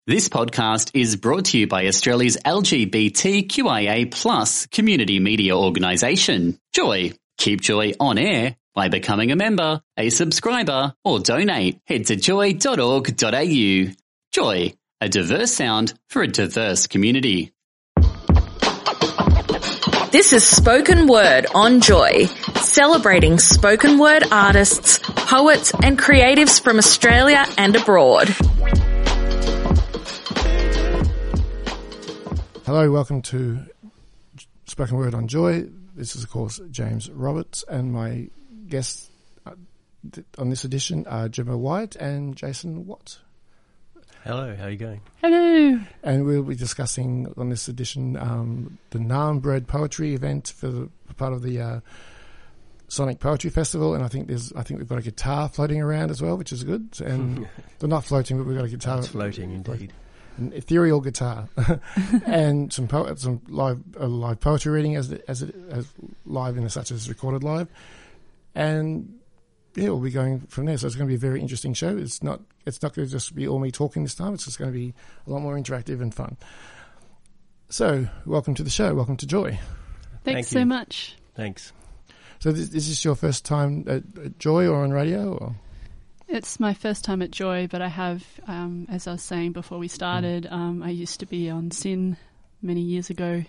This podcast is brought to you by Australia's LGBTQIA+ community media organisation, Joy. Keep Joy on air by becoming a member, a subscriber, or donate. Head to joy.org.au. Joy, a diverse sound for a diverse community. This is Spoken Word on Joy, celebrating spoken word artists, poets and creatives from Australia and abroad. Hello, welcome to Spoken Word on Joy. This is, of course, James Roberts, and my guests on this edition are Gemma White and Jason Watt. Hello, how are you going? Hello. And we'll be discussing on this edition the Narmbread Poetry event for part of the Sonic Poetry Festival, and I think we've got a guitar floating around as well, which is good. And they're not floating, but we've got a guitar. It's floating indeed. An ethereal guitar, and some live poetry reading as live in such as recorded live, and yeah, we'll be going from there. So it's going to be a very interesting show. It's not going to just be all me talking this time. It's just going to be a lot more interactive and fun. So welcome to the show. Welcome to Joy. Thanks so much. Thanks. So is this your first time at Joy or on radio? Or? It's my first time at Joy, but I have, as I was saying before we started, I used to be on SYN many years ago,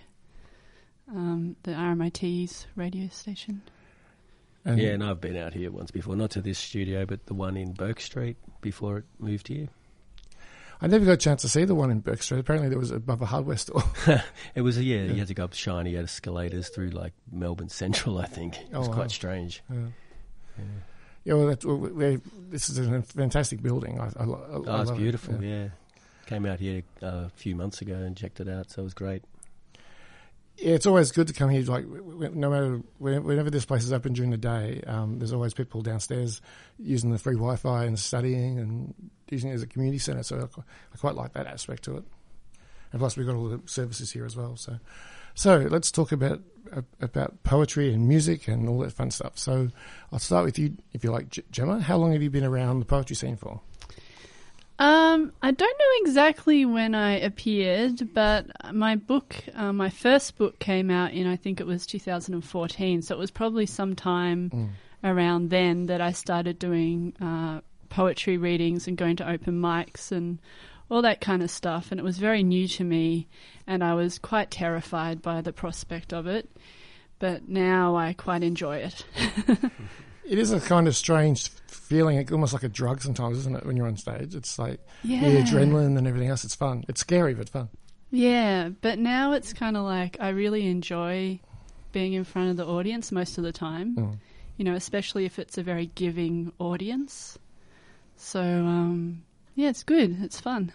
the RMIT's radio station. And I've been out here once before, not to this studio, but the one in Burke Street before it moved here. I never got a chance to see the one in Burke Street. Apparently there was above a hardware store. It was, you had to go up shiny escalators through like Melbourne Central, I think. It was quite strange. Yeah. Yeah, well, this is a fantastic building. I it's beautiful, it. yeah. Came out here a few months ago and checked it out, so it was great. Yeah, it's always good to come here. Like, no matter whenever this place is open during the day, there's always people downstairs using the free Wi-Fi and studying and using it as a community centre. So I quite like that aspect to it. And plus, we've got all the services here as well. So let's talk about poetry and music and all that fun stuff. So I'll start with you, if you like, Gemma. How long have you been around the poetry scene for? I don't know exactly when I appeared, but my first book came out in, I think it was 2014, so it was probably sometime around then that I started doing poetry readings and going to open mics and all that kind of stuff, and it was very new to me, and I was quite terrified by the prospect of it, but now I quite enjoy it. It is a kind of strange feeling, almost like a drug sometimes, isn't it, when you're on stage? It's like the adrenaline and everything else. It's fun. It's scary, but fun. Yeah, but now it's kind of like I really enjoy being in front of the audience most of the time, especially if it's a very giving audience. So, yeah, it's good. It's fun.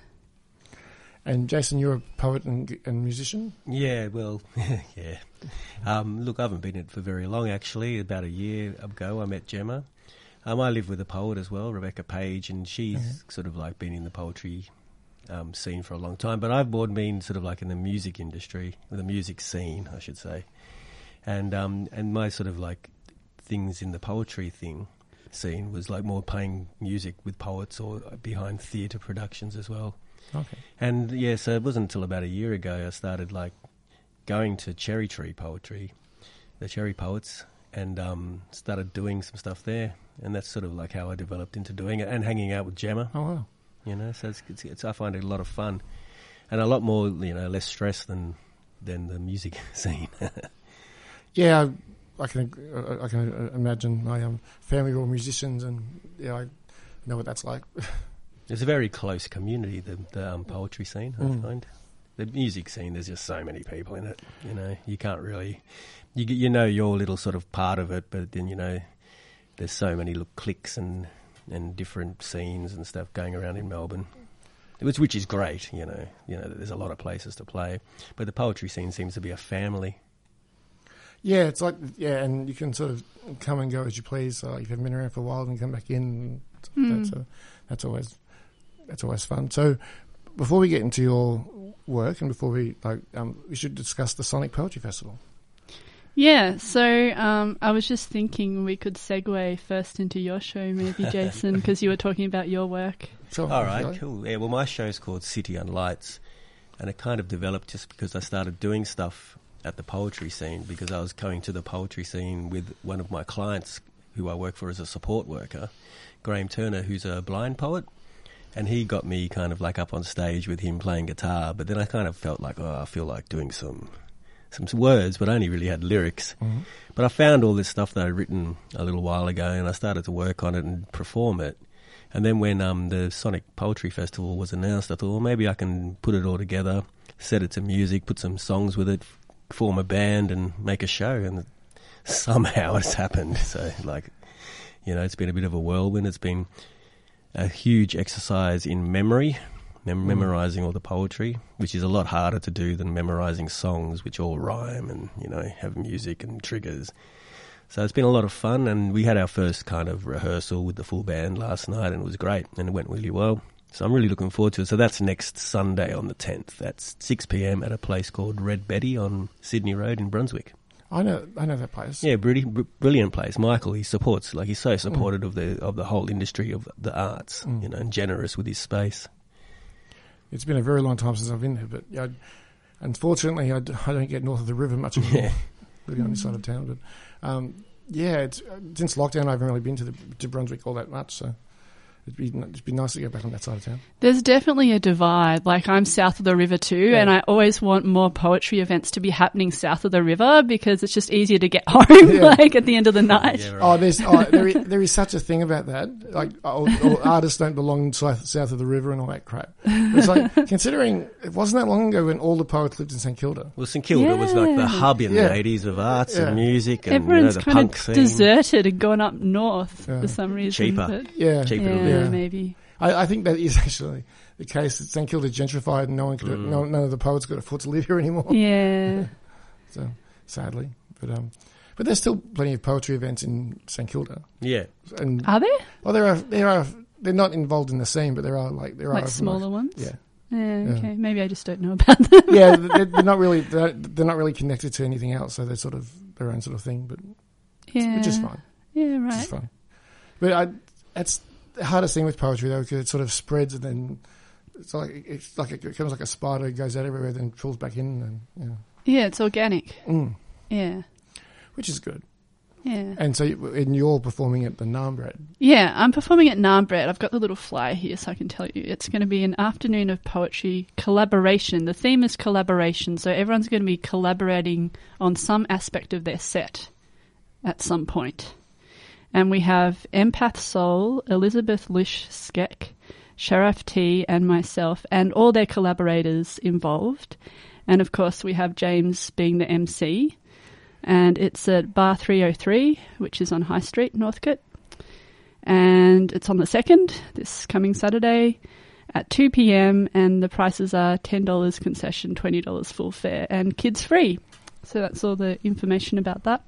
And Jason, you're a poet and musician? Yeah, well, yeah. Look, I haven't been in it for very long, actually. About a year ago, I met Gemma. I live with a poet as well, Rebecca Page, and she's sort of like been in the poetry scene for a long time. But I've more been sort of like in the music industry, the music scene, I should say. And my sort of like things in the poetry scene was like more playing music with poets or behind theatre productions as well. Okay. And yeah, so it wasn't until about a year ago I started like going to Cherry Tree Poetry, the Cherry Poets, and started doing some stuff there. And that's sort of like how I developed into doing it and hanging out with Gemma. Oh, wow. So it's I find it a lot of fun and a lot more, less stress than the music scene. Yeah, I can imagine. My family are all musicians, and I know what that's like. It's a very close community, the poetry scene, I find. The music scene, there's just so many people in it, you can't really... your little sort of part of it, but then, there's so many little cliques and different scenes and stuff going around in Melbourne, which is great, there's a lot of places to play. But the poetry scene seems to be a family. Yeah, it's like, and you can sort of come and go as you please. So if you haven't been around for a while, then come back in. That's always fun. So before we get into your work and before we should discuss the Sonic Poetry Festival. Yeah, so I was just thinking we could segue first into your show, maybe, Jason, because you were talking about your work. Sure. All right, cool. Yeah, well, my show's called City on Lights, and it kind of developed just because I started doing stuff at the poetry scene, because I was going to the poetry scene with one of my clients who I work for as a support worker, Graham Turner, who's a blind poet. And he got me kind of like up on stage with him playing guitar, but then I kind of felt like, I feel like doing some words, but I only really had lyrics. Mm-hmm. But I found all this stuff that I'd written a little while ago, and I started to work on it and perform it. And then when the Sonic Poetry Festival was announced, I thought, well, maybe I can put it all together, set it to music, put some songs with it, form a band and make a show. And somehow it's happened. So, it's been a bit of a whirlwind. It's been a huge exercise in memory, memorising all the poetry, which is a lot harder to do than memorising songs which all rhyme and, have music and triggers. So it's been a lot of fun, and we had our first kind of rehearsal with the full band last night, and it was great, and it went really well. So I'm really looking forward to it. So that's next Sunday on the 10th. That's 6 p.m. at a place called Red Betty on Sydney Road in Brunswick. I know that place. Yeah, brilliant place. Michael, he supports, he's so supportive of the whole industry of the arts, and generous with his space. It's been a very long time since I've been there, but unfortunately I don't get north of the river much anymore. Yeah. Really on this side of town, but it's since lockdown I haven't really been to Brunswick all that much, so it'd be nice to go back on that side of town. There's definitely a divide. I'm south of the river too, and I always want more poetry events to be happening south of the river because it's just easier to get home, at the end of the night. Yeah, right. There is such a thing about that. All artists don't belong south of the river and all that crap. But it's considering it wasn't that long ago when all the poets lived in St Kilda. Well, St Kilda was the hub in the 80s of arts and music and everyone's the kind punk of scene. deserted and gone up north for some reason. Cheaper. But Cheaper. Maybe. I think that is actually the case. That St Kilda gentrified and none of the poets could afford to live here anymore. Yeah. So sadly, but there's still plenty of poetry events in St Kilda. Yeah. And are there? Well, there are. They're not involved in the scene, but there are smaller ones. Yeah. Yeah. Okay. Maybe I just don't know about them. Yeah, they're not really connected to anything else, so they're sort of their own sort of thing. But which is fine. Yeah. Right. Which is fine. But that's the hardest thing with poetry, though, because it sort of spreads and then it's like it becomes like a spider, goes out everywhere, then pulls back in, and yeah, it's organic. Yeah, which is good. Yeah, and so you're performing at the Narmbread. Yeah, I'm performing at Narmbread. I've got the little flyer here, so I can tell you it's going to be an afternoon of poetry collaboration. The theme is collaboration, so everyone's going to be collaborating on some aspect of their set at some point. And we have Empath Soul, Elizabeth Lish-Skeck, Sharaf T and myself and all their collaborators involved. And of course we have James being the MC. And it's at Bar 303, which is on High Street, Northcote. And it's on the 2nd, this coming Saturday at 2 p.m. And the prices are $10 concession, $20 full fare and kids free. So that's all the information about that.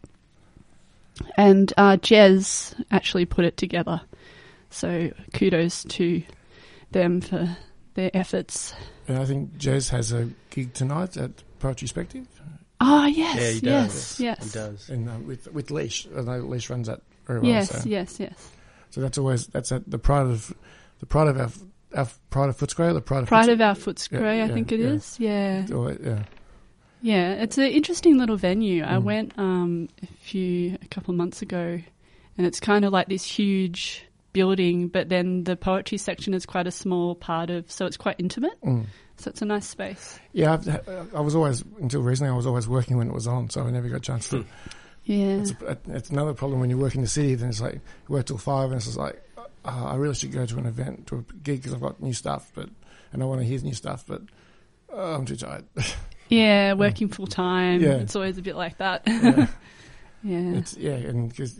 And Jez actually put it together. So kudos to them for their efforts. And I think Jez has a gig tonight at Poetry Spective. Oh, yes. Yeah, he does. Yes. He does. And with Leash. I know Leash runs that very well. Yes, yes. So that's at the pride of our Pride of Footscray, the Pride of our Footscray, I think it is. Yeah. Yeah, it's an interesting little venue. I went a couple of months ago, and it's kind of like this huge building, but then the poetry section is quite a small part of, so it's quite intimate. So it's a nice space. Yeah, I was always, until recently, I was always working when it was on, so I never got a chance to. Yeah. It's another problem when you work in the city, then it's like, you work till 5, and it's just like, I really should go to an event, to a gig, because I've got new stuff, and I want to hear new stuff, but I'm too tired. Yeah, working full time. Yeah. It's always a bit like that. Yeah. And because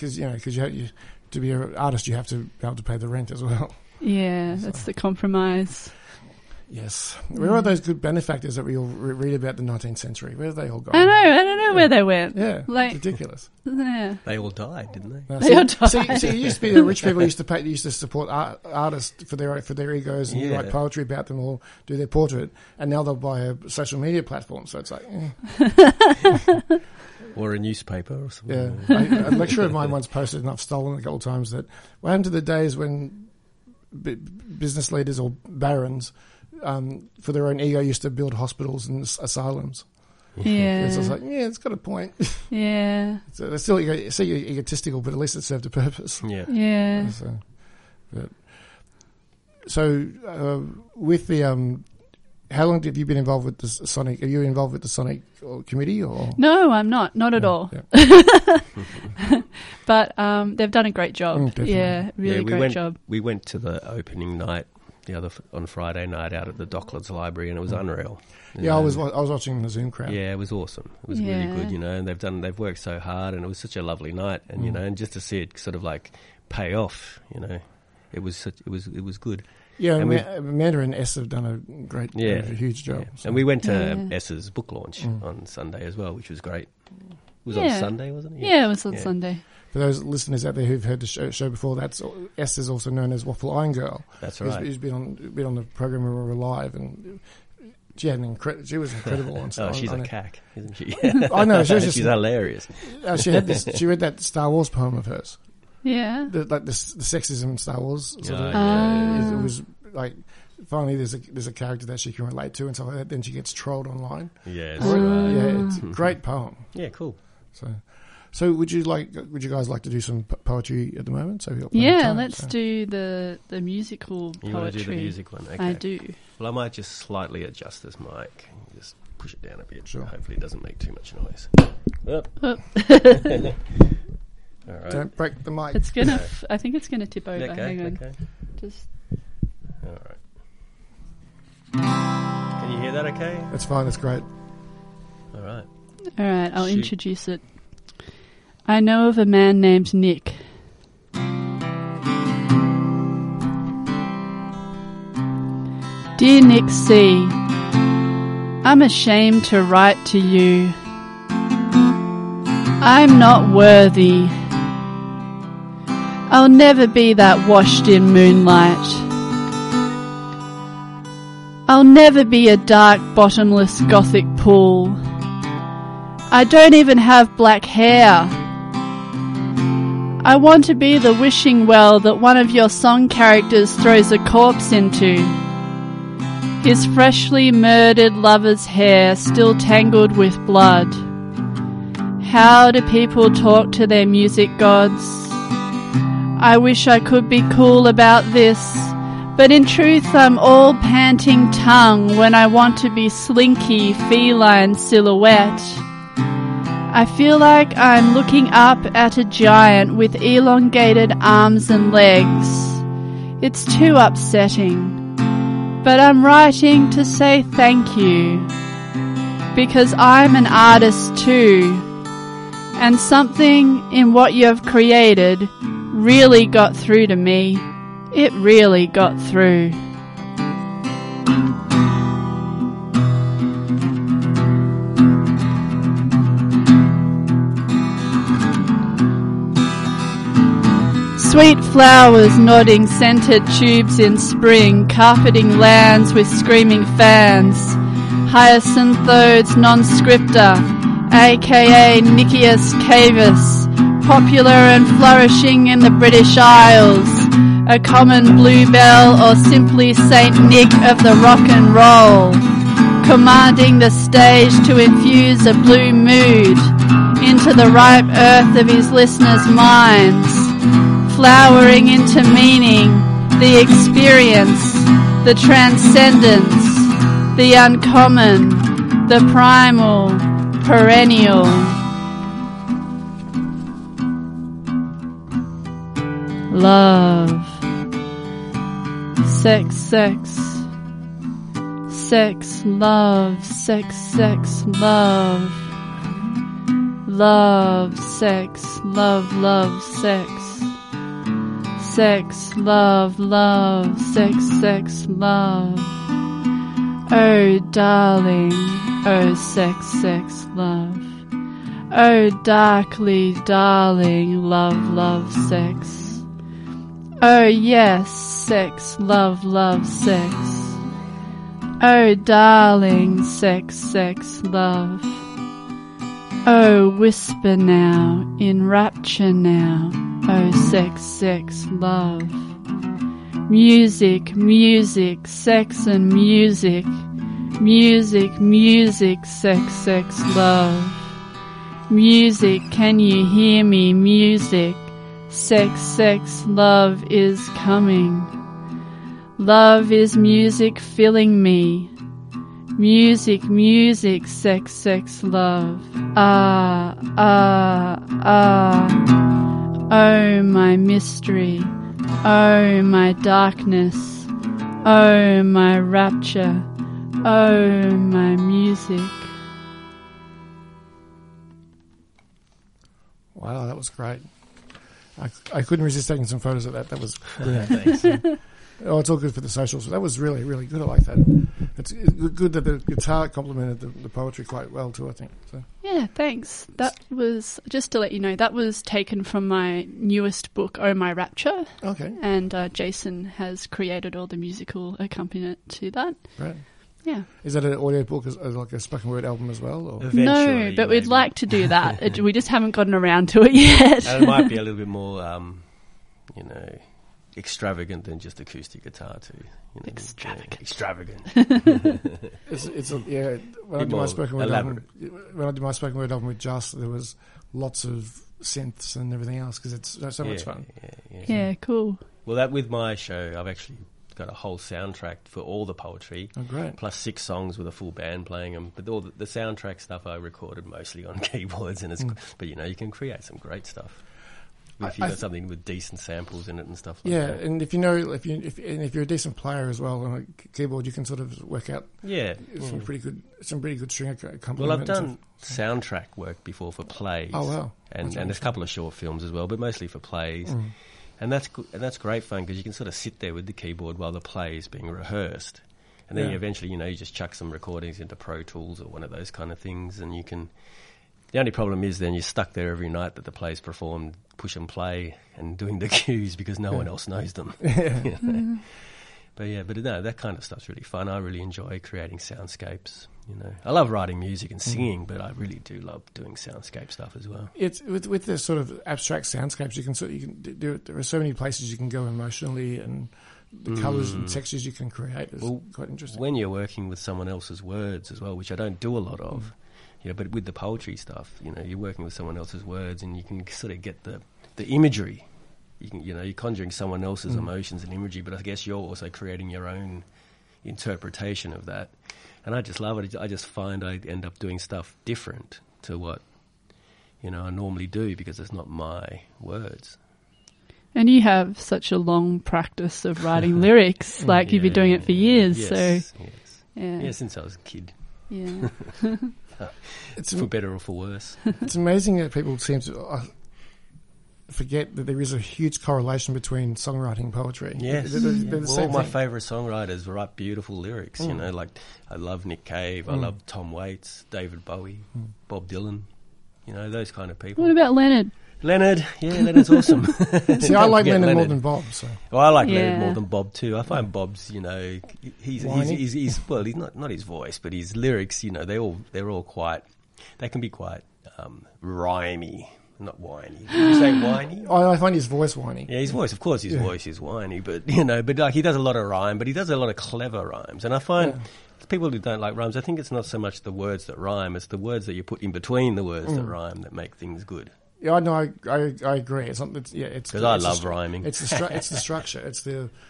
to be an artist, you have to be able to pay the rent as well. Yeah, that's the compromise. Yes. Where are those good benefactors that we all read about the 19th century? Where have they all gone? I don't know where they went. Yeah, ridiculous. Yeah. They all died, didn't they? No, they all died. See, it used to be the rich people used to support artists for their egos and write poetry about them or do their portrait, and now they'll buy a social media platform. So it's like, Or a newspaper or something. Yeah. A lecturer of mine once posted, and I've stolen it a couple of times, that what happened to the days when business leaders or barons, for their own ego, used to build hospitals and asylums. Yeah. It's just like, yeah, it's got a point. Yeah. So they're still egotistical, but at least it served a purpose. Yeah. Yeah. So with the how long have you been involved with the Sonic? Are you involved with the Sonic committee or? No, I'm not. Not at all. Yeah. But they've done a great job. Definitely. Yeah, really great job. We went to the opening night on Friday night out at the Docklands Library, and it was unreal. Yeah, I was watching the Zoom crowd. Yeah, it was awesome. It was really good, and they've worked so hard, and it was such a lovely night, and and just to see it sort of like pay off, it was good. Yeah, and Amanda and S have done a huge job. Yeah. So. And we went to S's book launch on Sunday as well, which was great. It was on Sunday, wasn't it? Yeah, it was on Sunday. For those listeners out there who've heard the show before, S is also known as Waffle Iron Girl. That's right. Who's been on the program when we were live, and she was incredible on Sunday. Oh, she's a cack, isn't she? I know. She's hilarious. She had this. She read that Star Wars poem of hers. Yeah. The sexism in Star Wars. It was like, finally there's a character that she can relate to and stuff like that. Then she gets trolled online. Yeah. It's a great poem. Yeah, cool. So would you guys like to do some poetry at the moment? So let's do the musical poetry. You want to do the music one? Okay. I do. Well, I might just slightly adjust this mic. Just push it down a bit. Sure. Hopefully it doesn't make too much noise. All right. Don't break the mic. It's gonna. I think it's gonna tip over. Okay, Hang on. okay. Just. All right. Can you hear that? Okay. That's fine. That's great. All right. All right. I'll Shoot. introduce it. I know of a man named Nick. Dear Nick C, I'm ashamed to write to you. I'm not worthy. I'll never be that washed in moonlight. I'll never be a dark, bottomless gothic pool. I don't even have black hair. I want to be the wishing well that one of your song characters throws a corpse into. His freshly murdered lover's hair still tangled with blood. How do people talk to their music gods? I wish I could be cool about this, but in truth I'm all panting tongue when I want to be slinky, feline silhouette. I feel like I'm looking up at a giant with elongated arms and legs. It's too upsetting. But I'm writing to say thank you, because I'm an artist too, and something in what you've created really got through to me. It really got through. Sweet flowers nodding scented tubes in spring, carpeting lands with screaming fans. Hyacinthiodes non-scripta, aka Nicias cavis, popular and flourishing in the British Isles. A common bluebell or simply Saint Nick of the rock and roll, commanding the stage to infuse a blue mood into the ripe earth of his listeners' minds. Flowering into meaning, the experience, the transcendence, the uncommon, the primal, perennial. Love. Sex, sex. Sex, love, sex, sex, love. Love, sex, love, love, sex. Sex, love, love, sex, sex, love. Oh, darling, oh, sex, sex, love. Oh, darkly, darling, love, love, sex. Oh, yes, sex, love, love, sex. Oh, darling, sex, sex, love. Oh, whisper now, in rapture now, oh, sex, sex, love. Music, music, sex and music. Music, music, sex, sex, love. Music, can you hear me? Music, sex, sex, love is coming. Love is music filling me. Music, music, sex, sex, love. Ah, ah, ah. Oh, my mystery. Oh, my darkness. Oh, my rapture. Oh, my music. Wow, that was great. I couldn't resist taking some photos of that. That was brilliant. Thanks. Oh, it's all good for the socials. That was really, really good. I like that. It's good that the guitar complemented the poetry quite well too, I think. So. Yeah, thanks. That was, just to let you know, that was taken from my newest book, Oh My Rapture. Okay. And Jason has created all the musical accompaniment to that. Right. Yeah. Is that an audio book as like a spoken word album as well? Or? No, but we'd like to do that. We just haven't gotten around to it yet. And it might be a little bit more, extravagant than just acoustic guitar too. Extravagant. Yeah, extravagant. When I did my spoken word album with Just, there was lots of synths and everything else because it's so much fun. Yeah, cool. Well, that with my show, I've actually got a whole soundtrack for all the poetry. Oh, great. Plus 6 songs with a full band playing them. But all the soundtrack stuff I recorded mostly on keyboards, and but you can create some great stuff. If you've got something with decent samples in it and stuff like that. Yeah, and if you're a decent player as well on a keyboard, you can sort of work out some pretty good string accompaniment. Well, I've done soundtrack work before for plays. Oh wow! And there's a couple of short films as well, but mostly for plays. And that's great fun because you can sort of sit there with the keyboard while the play is being rehearsed, and then eventually you just chuck some recordings into Pro Tools or one of those kind of things, and you can. The only problem is then you're stuck there every night that the play's performed, push and play, and doing the cues because no one else knows them. But no, that kind of stuff's really fun. I really enjoy creating soundscapes. I love writing music and singing, but I really do love doing soundscape stuff as well. It's with the sort of abstract soundscapes, you can do it. There are so many places you can go emotionally, and the colours and textures you can create is quite interesting. When you're working with someone else's words as well, which I don't do a lot of. But with the poetry stuff, you're working with someone else's words, and you can sort of get the imagery. You're conjuring someone else's emotions and imagery, but I guess you're also creating your own interpretation of that. And I just love it. I just find I end up doing stuff different to what I normally do because it's not my words. And you have such a long practice of writing lyrics, like you've been doing it for years. Yes. Yeah, since I was a kid. Yeah. It's for better or for worse. It's amazing that people seem to forget that there is a huge correlation between songwriting and poetry. Yes. All my favourite songwriters write beautiful lyrics, like I love Nick Cave, I love Tom Waits, David Bowie, Bob Dylan, those kind of people. What about Leonard? Leonard's awesome. See, I like Leonard more than Bob. So. Well, I like Leonard more than Bob too. I find Bob's, he's well, he's not his voice, but his lyrics, they're all quite, they can be quite rhymey, not whiny. Did you say whiny? I find his voice whiny. Yeah, his voice, of course, voice is whiny, but but like he does a lot of rhyme, but he does a lot of clever rhymes, and I find. People who don't like rhymes, I think it's not so much the words that rhyme; it's the words that you put in between the words that rhyme that make things good. Yeah, no, I agree. It's because I love rhyming. It's the structure. It's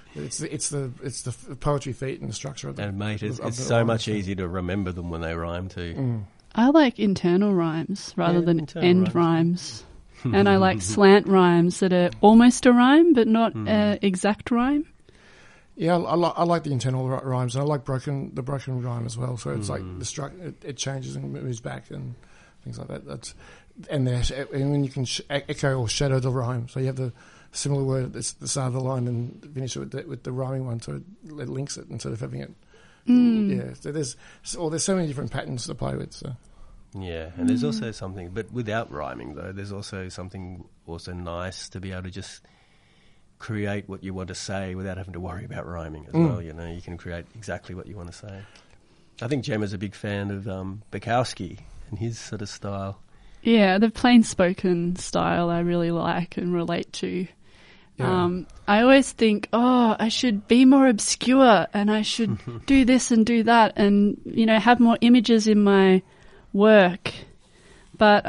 the poetry feat and the structure of the. And mate, it's so much easier to remember them when they rhyme too. I like internal rhymes rather than end rhymes. And I like slant rhymes that are almost a rhyme but not an exact rhyme. Yeah, I like the internal rhymes, and I like the broken rhyme as well. So it's like it changes and moves back and things like that. And when you can echo or shadow the rhyme, so you have the similar word at the start of the line and finish it with the rhyming one, so it links it instead of having it. Yeah, so there's so many different patterns to play with. So. Yeah, and there's also something, but without rhyming though, there's also something nice to be able to just create what you want to say without having to worry about rhyming as well. You can create exactly what you want to say. I think Gemma's a big fan of Bukowski and his sort of style. Yeah, the plain spoken style I really like and relate to. Yeah. I always think, I should be more obscure and I should do this and do that and, have more images in my work. But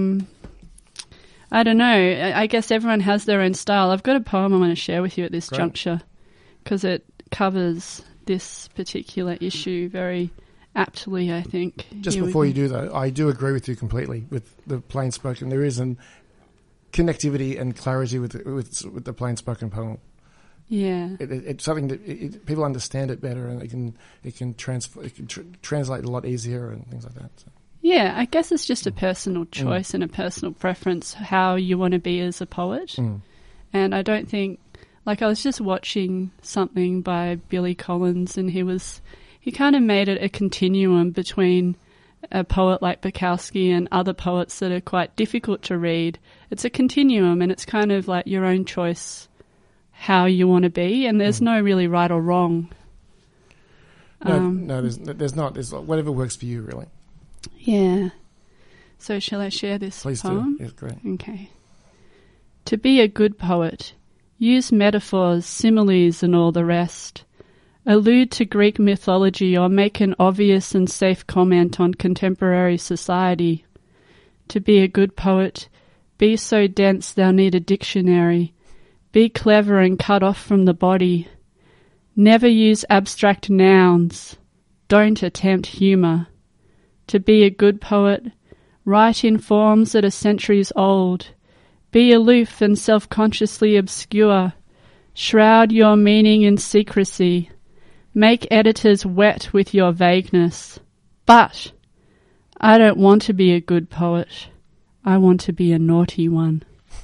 I don't know. I guess everyone has their own style. I've got a poem I want to share with you at this juncture because it covers this particular issue very aptly, I think. Just before you do that, I do agree with you completely with the plain spoken. There is an connectivity and clarity with the plain spoken poem. Yeah, it's something that people understand it better, and it can translate a lot easier and things like that. So. Yeah, I guess it's just a personal choice and a personal preference how you want to be as a poet. And I don't think, like, I was just watching something by Billy Collins, and he kind of made it a continuum between a poet like Bukowski and other poets that are quite difficult to read. It's a continuum, and it's kind of like your own choice how you want to be, and there's no really right or wrong. No, there's not. There's whatever works for you, really. Yeah. So shall I share this Please poem? do. Yes, great. Okay. To be a good poet, use metaphors, similes and all the rest. Allude to Greek mythology or make an obvious and safe comment on contemporary society. To be a good poet, be so dense thou need a dictionary. Be clever and cut off from the body. Never use abstract nouns. Don't attempt humour. To be a good poet, write in forms that are centuries old. Be aloof and self-consciously obscure. Shroud your meaning in secrecy. Make editors wet with your vagueness. But I don't want to be a good poet. I want to be a naughty one.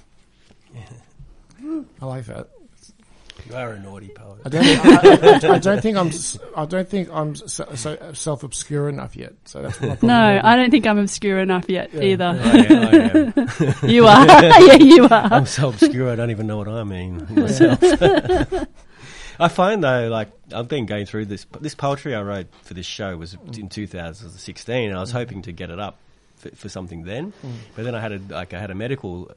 I like that. You are a naughty poet. I don't think I'm so self-obscure enough yet. So that's my problem. No, I don't think I'm obscure enough yet either. I am. You are. Yeah, you are. I'm so obscure I don't even know what I mean myself. I find though, like, I've been going through this poetry I wrote for this show was in 2016, and I was hoping to get it up for something then, but then I had a medical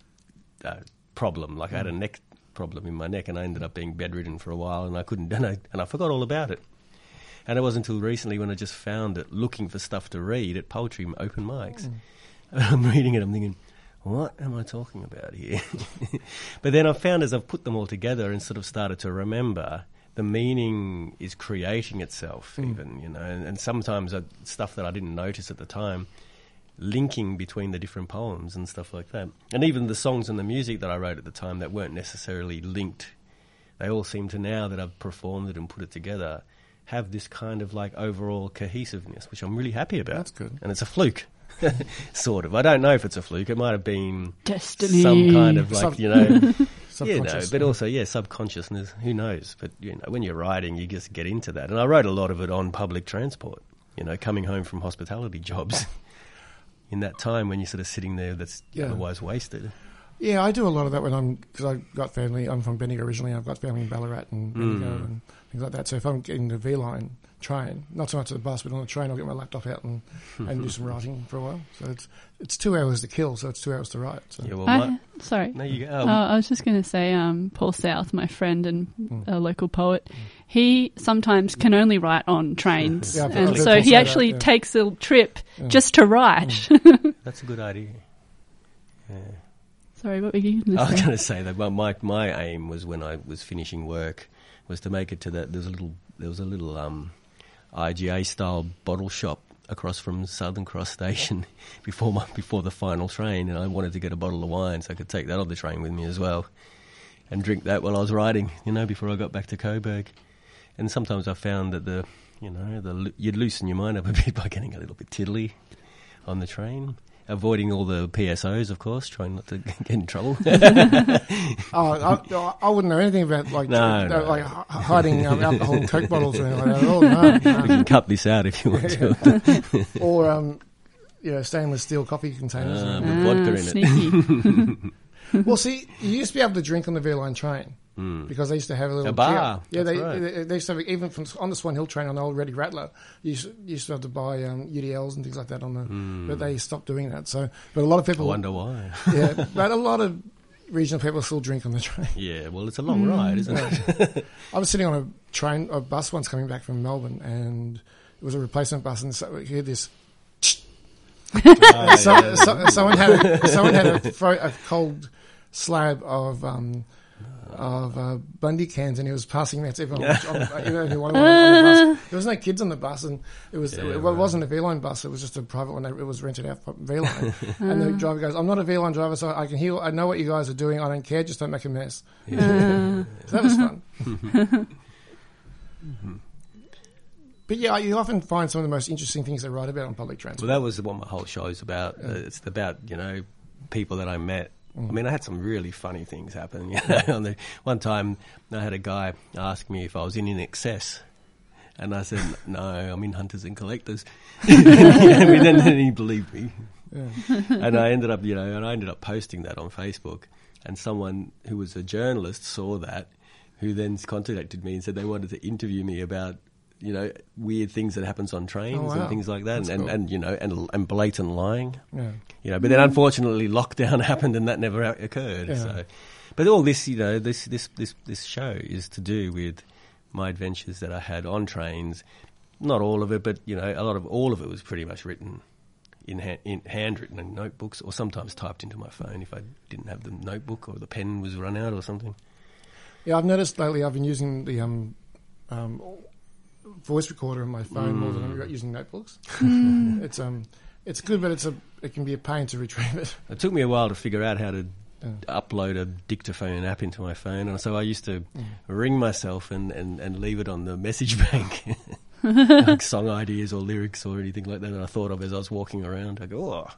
problem, like I had a neck problem in my neck, and I ended up being bedridden for a while, and I couldn't, and I forgot all about it. And it wasn't until recently when I just found it, looking for stuff to read at poetry open mics. And I'm reading it, I'm thinking, what am I talking about here? But then I found as I've put them all together and sort of started to remember, the meaning is creating itself even, and sometimes stuff that I didn't notice at the time, linking between the different poems and stuff like that. And even the songs and the music that I wrote at the time that weren't necessarily linked, they all seem to, now that I've performed it and put it together, have this kind of like overall cohesiveness, which I'm really happy about. That's good. And it's a fluke. Sort of. I don't know if it's a fluke. It might have been destiny, some kind of like, subconscious. but also, subconsciousness. Who knows? But when you're writing, you just get into that. And I wrote a lot of it on public transport. Coming home from hospitality jobs. In that time when you're sort of sitting there, that's otherwise wasted. Yeah, I do a lot of that because I've got family. I'm from Bendigo originally. I've got family in Ballarat and Bendigo and things like that. So if I'm getting the V-Line train, not so much at the bus, but on the train, I'll get my laptop out and do some writing for a while. So it's 2 hours to kill, so it's 2 hours to write. So. Yeah, well, sorry. No, you go. I was just going to say, Paul South, my friend and a local poet, he sometimes can only write on trains, and so he actually takes a trip just to write. That's a good idea. Yeah. Sorry, what were you going to say? I was going to say that my aim was, when I was finishing work, was to make it to that. There was a little IGA style bottle shop across from Southern Cross Station before the final train, and I wanted to get a bottle of wine so I could take that on the train with me as well, and drink that while I was riding. Before I got back to Coburg. And sometimes I found that you'd loosen your mind up a bit by getting a little bit tiddly on the train. Avoiding all the PSOs, of course, trying not to get in trouble. I wouldn't know anything about hiding alcohol and Coke bottles or anything like that at all. No. We can cut this out if you want to. Or stainless steel coffee containers. With vodka in sneaky. Well, see, you used to be able to drink on the V-Line train. because they used to have a little bar. Yeah, That's they used to have, even from on the Swan Hill train on the old Reddy Rattler, you used to have to buy UDLs and things like that on the. But they stopped doing that. So, but a lot of people I wonder why. Yeah, but a lot of regional people still drink on the train. Yeah, well, it's a long ride, isn't it? I was sitting on a bus once coming back from Melbourne, and it was a replacement bus, and so we heard this. Someone had a cold slab of Bundy cans, and he was passing that to everyone who wanted one on the bus. There was no kids on the bus, and it wasn't a V-Line bus. It was just a private one. It was rented out from V-Line. And the driver goes, "I'm not a V-Line driver, so I can hear. I know what you guys are doing. I don't care. Just don't make a mess." So that was fun. But yeah, you often find some of the most interesting things they write about on public transport. Well, that was what my whole show is about. It's about, people that I met. I mean, I had some really funny things happen. One time, I had a guy ask me if I was in excess, and I said, "No, I'm in Hunters and Collectors." Then he believed me, and I ended up posting that on Facebook, and someone who was a journalist saw that, who then contacted me and said they wanted to interview me about weird things that happens on trains and things like that, and blatant lying. But then unfortunately lockdown happened and that never occurred. Yeah. So, but all this, this show is to do with my adventures that I had on trains. Not all of it, but all of it was pretty much written in handwritten in notebooks, or sometimes typed into my phone if I didn't have the notebook or the pen was run out or something. Yeah, I've noticed lately I've been using the voice recorder on my phone more than I'm using notebooks. It's good, but it can be a pain to retrieve it. It took me a while to figure out how to upload a dictaphone app into my phone, and so I used to ring myself and leave it on the message bank, like song ideas or lyrics or anything like that that I thought of as I was walking around. I go,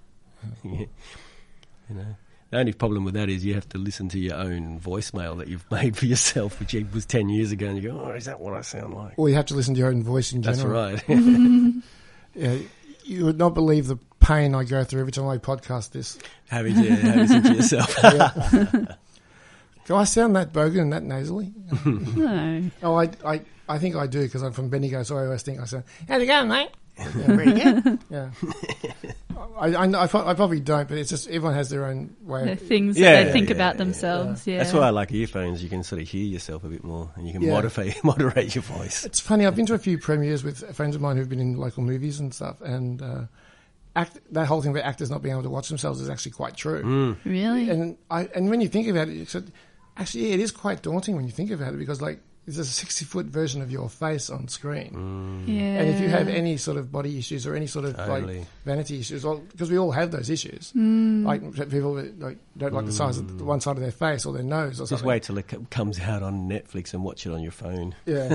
The only problem with that is you have to listen to your own voicemail that you've made for yourself, which was 10 years ago, and you go, is that what I sound like? Or you have to listen to your own voice in general. That's right. Yeah, you would not believe the pain I go through every time I podcast this. Having to listen to yourself. Do I sound that bogan and that nasally? No. Oh, I think I do, because I'm from Bendigo, so I always think I sound, how's it going, mate? Yeah, pretty good. Yeah. I probably don't, but it's just everyone has their own way. The things that they think about themselves. Yeah. That's why I like earphones. You can sort of hear yourself a bit more, and you can moderate your voice. It's funny. I've been to a few premieres with friends of mine who've been in local movies and stuff, and that whole thing about actors not being able to watch themselves is actually quite true. Really? And when you think about it, actually, it is quite daunting when you think about it, because there's a 60-foot version of your face on screen. Yeah. And if you have any sort of body issues or any sort of vanity issues, because we all have those issues, like people that don't like the size of the one side of their face or their nose or something. Just wait till it comes out on Netflix and watch it on your phone. Yeah.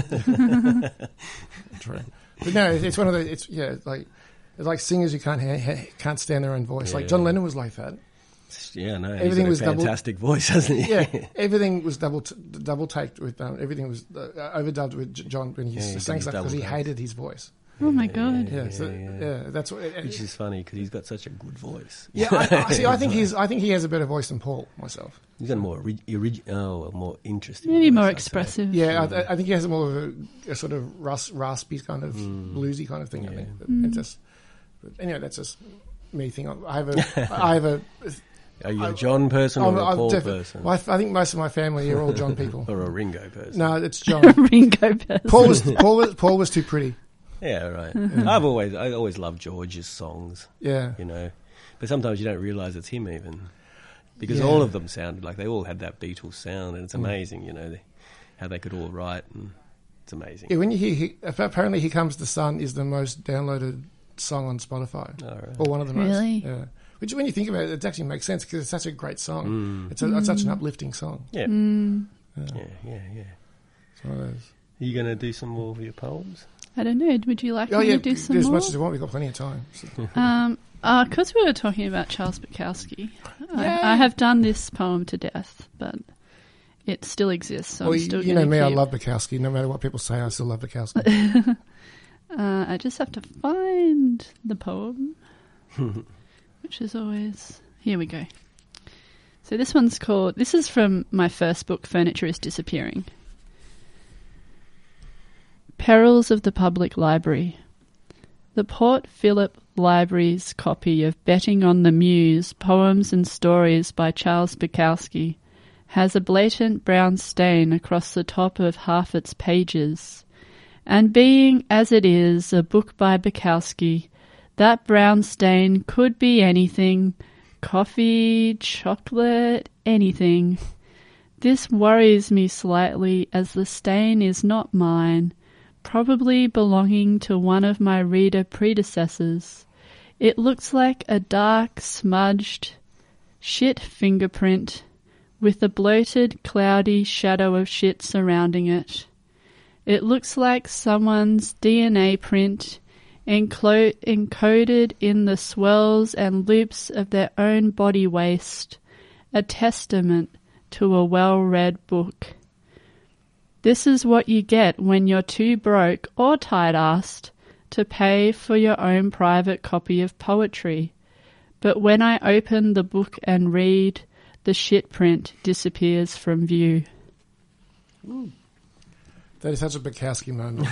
True. But no, it's one of those. It's like singers who can't stand their own voice. Yeah. Like John Lennon was like that. Yeah, no, Everything he's got a fantastic voice, hasn't he? Yeah, everything was double taped with everything was overdubbed with John when he sang stuff because he hated his voice. Oh my God! Yeah, that's what. Which is funny because he's got such a good voice. Yeah, I think he has a better voice than Paul myself. He's got a more more interesting, maybe voice, more I'd expressive. say. Yeah, I think he has more of a sort of raspy kind of bluesy kind of thing. I think. But anyway, that's just me thing. I have a. Are you a John person or a Paul person? Well, I think most of my family are all John people. Or a Ringo person? No, it's John. Ringo person. Paul was too pretty. Yeah, right. I always loved George's songs. Yeah, but sometimes you don't realise it's him even, because all of them sounded like they all had that Beatles sound, and it's amazing, how they could all write, and it's amazing. Yeah, when you hear apparently "Here Comes the Sun" is the most downloaded song on Spotify, or one of the most. Really? Yeah. Which, when you think about it actually makes sense because it's such a great song. It's such an uplifting song. Yeah. Yeah. It's one of those. Are you going to do some more of your poems? I don't know. Would you like me to do some as more? much as you want. We've got plenty of time. So. Because we were talking about Charles Bukowski, I have done this poem to death, but it still exists. So I'm still you know me, I love Bukowski. No matter what people say, I still love Bukowski. I just have to find the poem, which is always... Here we go. So this is from my first book, Furniture is Disappearing. Perils of the Public Library. The Port Phillip Library's copy of Betting on the Muse, Poems and Stories by Charles Bukowski has a blatant brown stain across the top of half its pages. And being, as it is, a book by Bukowski, that brown stain could be anything: coffee, chocolate, anything. This worries me slightly, as the stain is not mine, probably belonging to one of my reader predecessors. It looks like a dark, smudged, shit fingerprint with a bloated, cloudy shadow of shit surrounding it. It looks like someone's DNA print encoded in the swells and loops of their own body waste, a testament to a well-read book. This is what you get when you're too broke or tight-assed to pay for your own private copy of poetry. But when I open the book and read, the shit print disappears from view. That is such a Bukowski moment.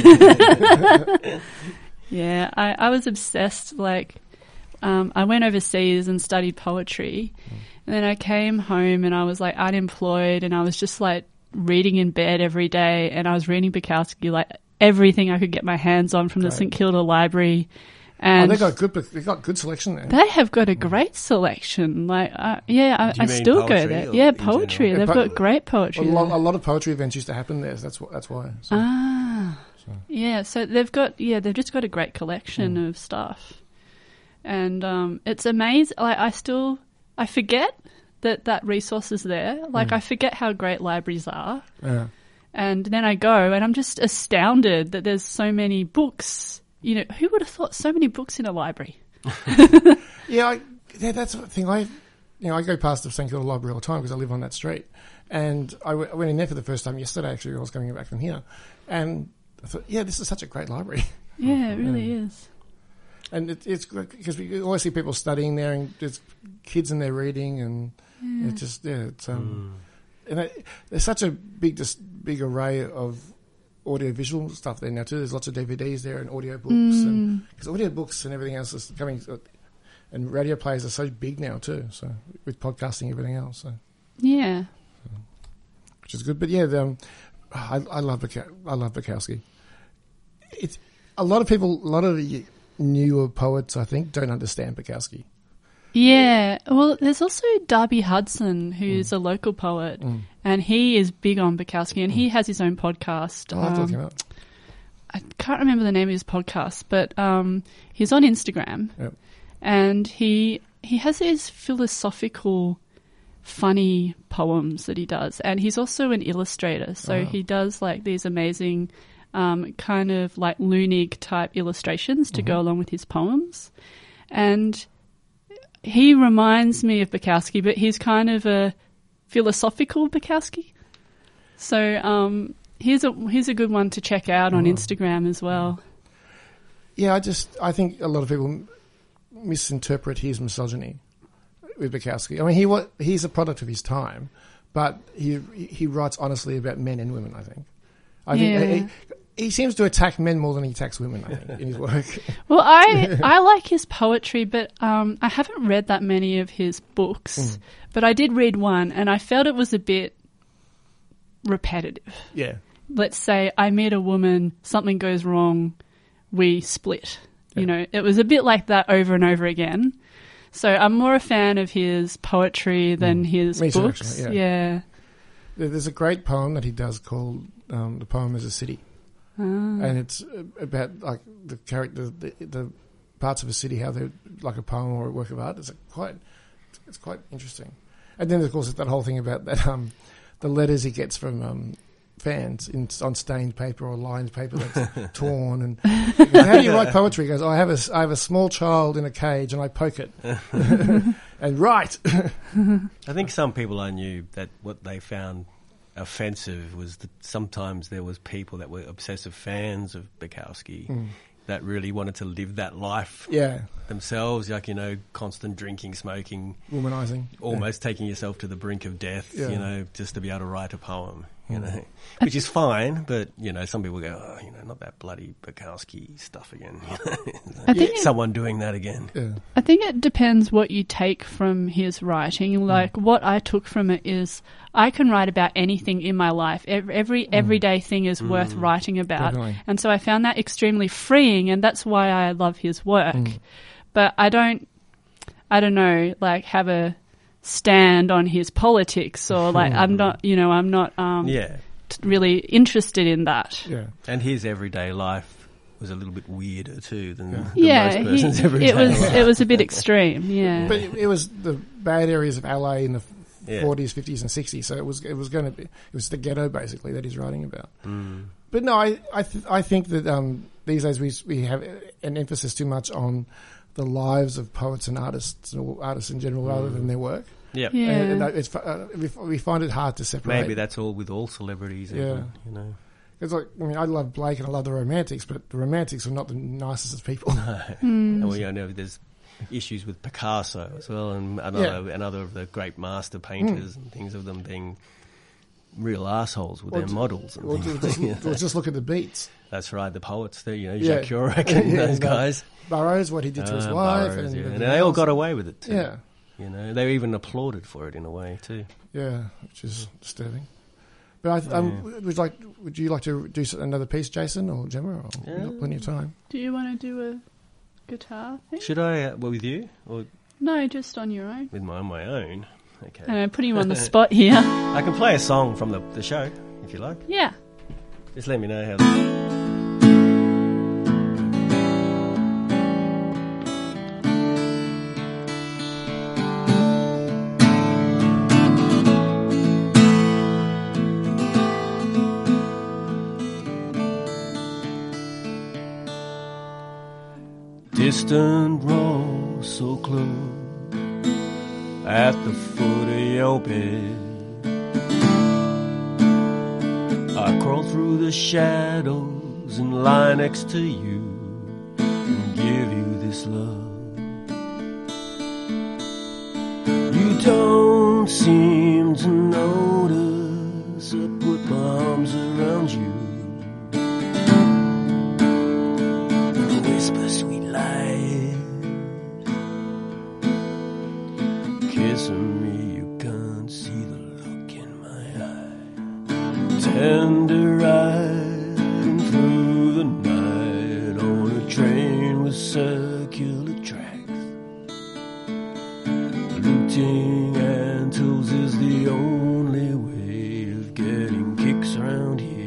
Yeah, I was obsessed. I went overseas and studied poetry, and then I came home and I was like unemployed, and I was just like reading in bed every day, and I was reading Bukowski, like everything I could get my hands on from the St Kilda Library. And they got good selection there. They have got a great selection. I still go there. Yeah, poetry. They've got great poetry. A lot of poetry events used to happen there. So that's why. So. Yeah. So they've just got a great collection of stuff, and it's amazing. I forget that resource is there. I forget how great libraries are. Yeah. And then I go, and I'm just astounded that there's so many books. You know, who would have thought so many books in a library? That's the thing. I go past the St Kilda Library all the time because I live on that street. And I went in there for the first time yesterday, actually. I was coming back from here. And I thought, this is such a great library. Yeah, it really is. And it's great because we always see people studying there, and there's kids in there reading, and it's just, and there's such a big array of audio-visual stuff there now too. There's lots of DVDs there and audiobooks, and because audiobooks and everything else is coming, and radio players are so big now too. So with podcasting and everything else, which is good. But I love Bukowski. It's a lot of the newer poets, I think, don't understand Bukowski. Yeah, well, there's also Darby Hudson, who's a local poet, and he is big on Bukowski, and he has his own podcast. I can't remember the name of his podcast, but he's on Instagram, and he has these philosophical, funny poems that he does, and he's also an illustrator, so he does like these amazing kind of like Loonig type illustrations to go along with his poems, and he reminds me of Bukowski, but he's kind of a philosophical Bukowski. So here's a good one to check out on Instagram as well. Yeah, I think a lot of people misinterpret his misogyny with Bukowski. I mean, he's a product of his time, but he writes honestly about men and women, I think. I think he seems to attack men more than he attacks women, I think, in his work. Well, I like his poetry, but I haven't read that many of his books. But I did read one, and I felt it was a bit repetitive. Yeah. Let's say I meet a woman, something goes wrong, we split. Yeah. You know, it was a bit like that over and over again. So I'm more a fan of his poetry than his Me too, books. actually, yeah. There's a great poem that he does called "The Poem Is a City." And it's about like the character, the parts of a city, how they're like a poem or a work of art. It's quite interesting. And then of course it's that whole thing about that the letters he gets from fans on stained paper or lined paper that's torn. And he goes, how do you write poetry? He goes, I have a small child in a cage and I poke it and write. I think some people I knew that what they found offensive was that sometimes there was people that were obsessive fans of Bukowski that really wanted to live that life Yeah, themselves, like, constant drinking, smoking, womanizing. almost taking yourself to the brink of death, Yeah. just to be able to write a poem, which is fine, but, some people go, not that bloody Bukowski stuff again. I think Someone doing that again. Yeah. I think it depends what you take from his writing. Like, what I took from it is I can write about anything in my life. Every everyday thing is worth writing about. Definitely. And so I found that extremely freeing, and that's why I love his work. But I don't know, like, have a stand on his politics, or like, I'm not really interested in that. Yeah. And his everyday life was a little bit weirder too than most Yeah, person's everyday life. it was a bit extreme. Yeah. But it was the bad areas of LA in the Yeah. 40s, 50s, and 60s. So it was the ghetto basically that he's writing about. But no, I think that these days we have an emphasis too much on the lives of poets and artists, or artists in general, rather than their work. Yep. Yeah. And we find it hard to separate. Maybe that's all with all celebrities. Yeah. Even, It's like, I love Blake and I love the Romantics, but the Romantics are not the nicest of people. And there's issues with Picasso as well, and another of the great master painters and things of them being real assholes with their models. And things. Or just look at the Beats. That's right, the poets, Jacques Kerouac and those guys. Burroughs, what he did to his wife. Burroughs, and and they all got away with it too. Yeah. They even applauded for it in a way too. Yeah, which is disturbing. But would you like to do another piece, Jason or Gemma? Or we've got plenty of time. Do you want to do a guitar thing? Should I, with you? Or No, just on your own. with my own? Okay. I'm putting you on the spot here. I can play a song from the show, if you like. Yeah. Just let me know how... Distant roll so close at the foot of your bed. I crawl through the shadows and lie next to you and give you this love. You don't seem to notice I put my arms around you. Whisper sweet lies, kissing me, you can't see the look in my eye. Tender riding through the night on a train with circular tracks. Looting Antilles is the only way of getting kicks around here.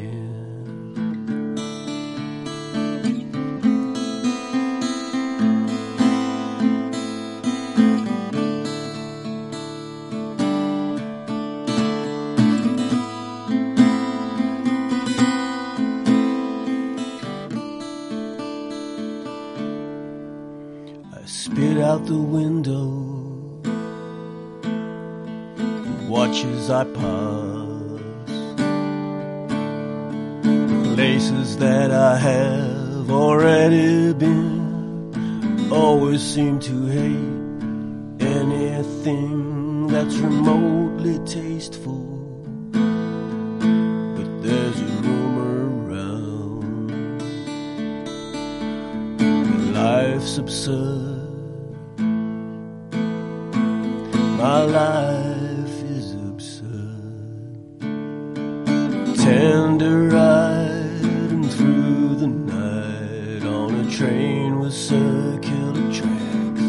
Spit out the window, watch as I pass places that I have already been. Always seem to hate anything that's remotely tasteful, but there's a rumor around that life's absurd. My life is absurd. Tender riding through the night on a train with circular tracks.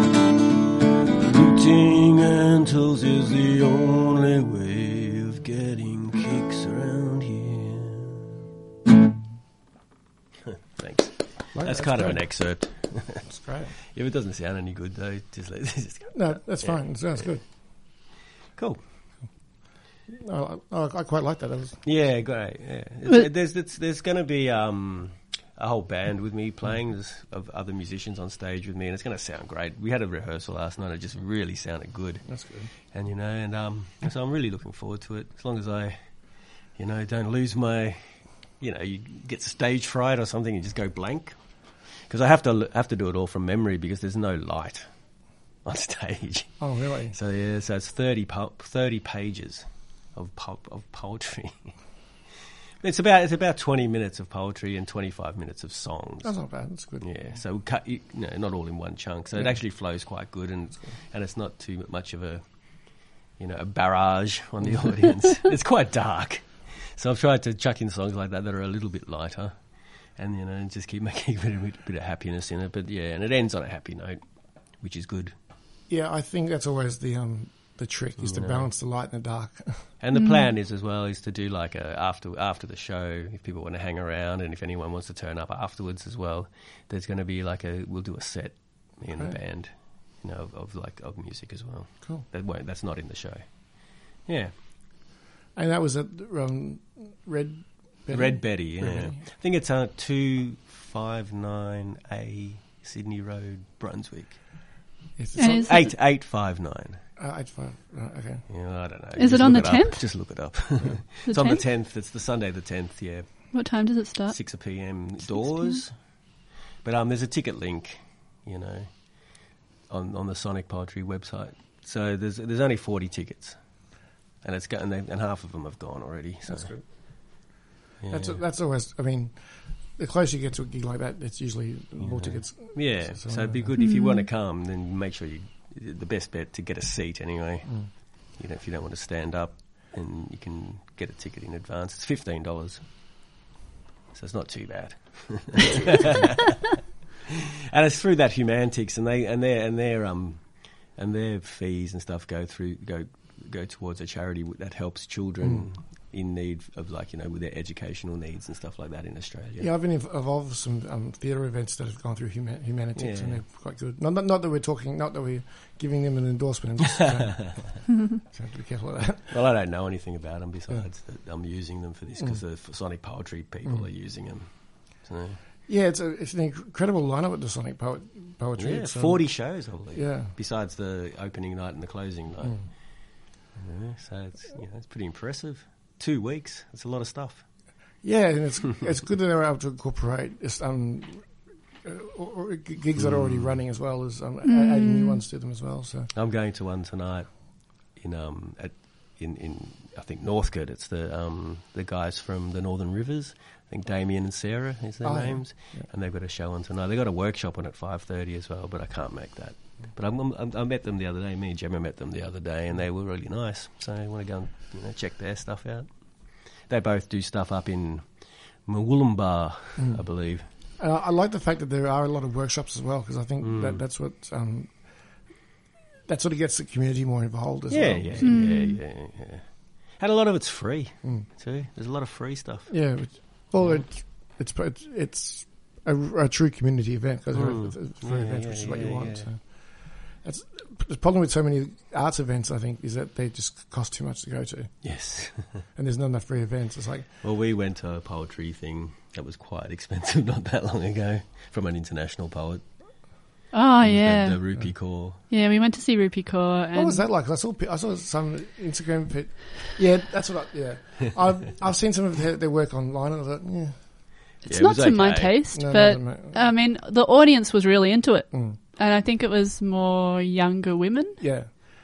Looting Antilles is the only way of getting kicks around here. Thanks. That's kind of an excerpt. That's great. If it doesn't sound any good, though, just No, that's fine. It sounds good. Cool. I quite like that. That was, Yeah, great. Yeah. There's going to be a whole band with me playing. There's of other musicians on stage with me, and it's going to sound great. We had a rehearsal last night. It just really sounded good. that's good. And, so I'm really looking forward to it. As long as I, don't lose my, you get stage fright or something and just go blank. because I have to do it all from memory because there's no light on stage. Oh, really? So so it's 30 pages of poetry. It's about 20 minutes of poetry and 25 minutes of songs. That's not bad. That's good. Yeah, so we cut, not all in one chunk. So it actually flows quite good, and it's not too much of a barrage on the audience. It's quite dark. So I've tried to chuck in songs like that are a little bit lighter, and just keep making a bit of happiness in it. But yeah, and it ends on a happy note, which is good. Yeah, I think that's always the trick is to balance the light and the dark. And the plan is to do like after the show, if people want to hang around and if anyone wants to turn up afterwards as well, there's going to be we'll do a set, me and the band, of music as well. Cool. That's not in the show. Yeah. And that was at Red Betty? Red Betty, yeah. Red Betty. I think it's 259A Sydney Road, Brunswick. Yes, And is 859. 85. Okay. Yeah, I don't know. Is it on the 10th? Just look it up. The It's on the 10th? 10th. It's the Sunday the 10th, yeah. What time does it start? 6 p.m. doors. But there's a ticket link, on the Sonic Poetry website. So there's only 40 tickets. And and half of them have gone already. So. That's good. Yeah. That's always, I mean, the closer you get to a gig like that, it's usually more tickets. Yeah, so it'd be good if you want to come, then make sure the best bet to get a seat anyway. If you don't want to stand up, and you can get a ticket in advance. It's $15, so it's not too bad. And it's through that Humanities, and their fees and stuff go towards a charity that helps children in need of with their educational needs and stuff like that in Australia. Yeah, I've been involved with some theatre events that have gone through Humanities, and they're quite good. Not that we're giving them an endorsement. So have to be careful of that. Well, I don't know anything about them besides that I'm using them for this because the Sonic Poetry people are using them. So. Yeah, it's an incredible lineup at the Sonic Poetry. Yeah, it's 40 shows, I believe. Yeah. Besides the opening night and the closing night. So it's pretty impressive. 2 weeks. That's a lot of stuff. Yeah, and it's good that they're able to incorporate gigs that are already running as well as adding new ones to them as well. So I'm going to one tonight in I think Northcote. It's the guys from the Northern Rivers. I think Damien and Sarah is their names, and they've got a show on tonight. They've got a workshop on at 5:30 as well, but I can't make that. But I met them the other day. Me and Gemma met them the other day, and they were really nice. So I want to go and check their stuff out. They both do stuff up in Murwillumbah, I believe. I like the fact that there are a lot of workshops as well because I think that's what that sort of gets the community more involved as well. Yeah. And a lot of it's free too. There's a lot of free stuff. Yeah, it's a true community event because it's free events, which is what you want. So. That's the problem with so many arts events, I think, is that they just cost too much to go to. Yes. And there's not enough free events. It's like... Well, we went to a poetry thing that was quite expensive not that long ago from an international poet. Oh, yeah. The Rupi Kaur. Yeah, we went to see Rupi Kaur. What was that like? I saw some Instagram... Yeah, that's what I've seen some of their work online and I thought, yeah... It's not to my taste, but I mean, the audience was really into it. And I think it was more younger women. Yeah.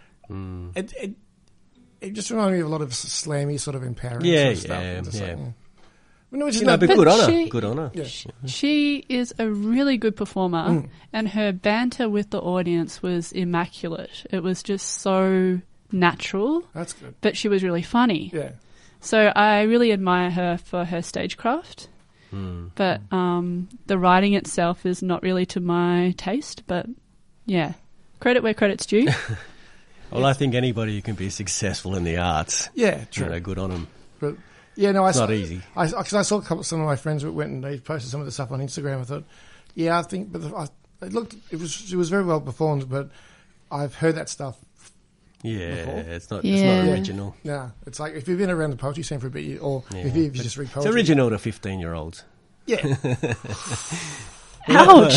It just reminded me of a lot of slammy sort of empowering stuff. Which is but good on her. Good on her. Yeah. She is a really good performer, and her banter with the audience was immaculate. It was just so natural. That's good. But she was really funny. Yeah. So I really admire her for her stagecraft. But the writing itself is not really to my taste. But yeah, credit where credit's due. Well, I think anybody who can be successful in the arts, true. Good on them. But yeah, no, it's not easy. Because I saw some of my friends who went and they posted some of the stuff on Instagram. I thought, I think, but it was very well performed. But I've heard that stuff. Yeah, it's not original. Yeah, it's like if you've been around the poetry scene for a bit, or if you just read poetry. It's original to 15-year-olds. Yeah. Ouch!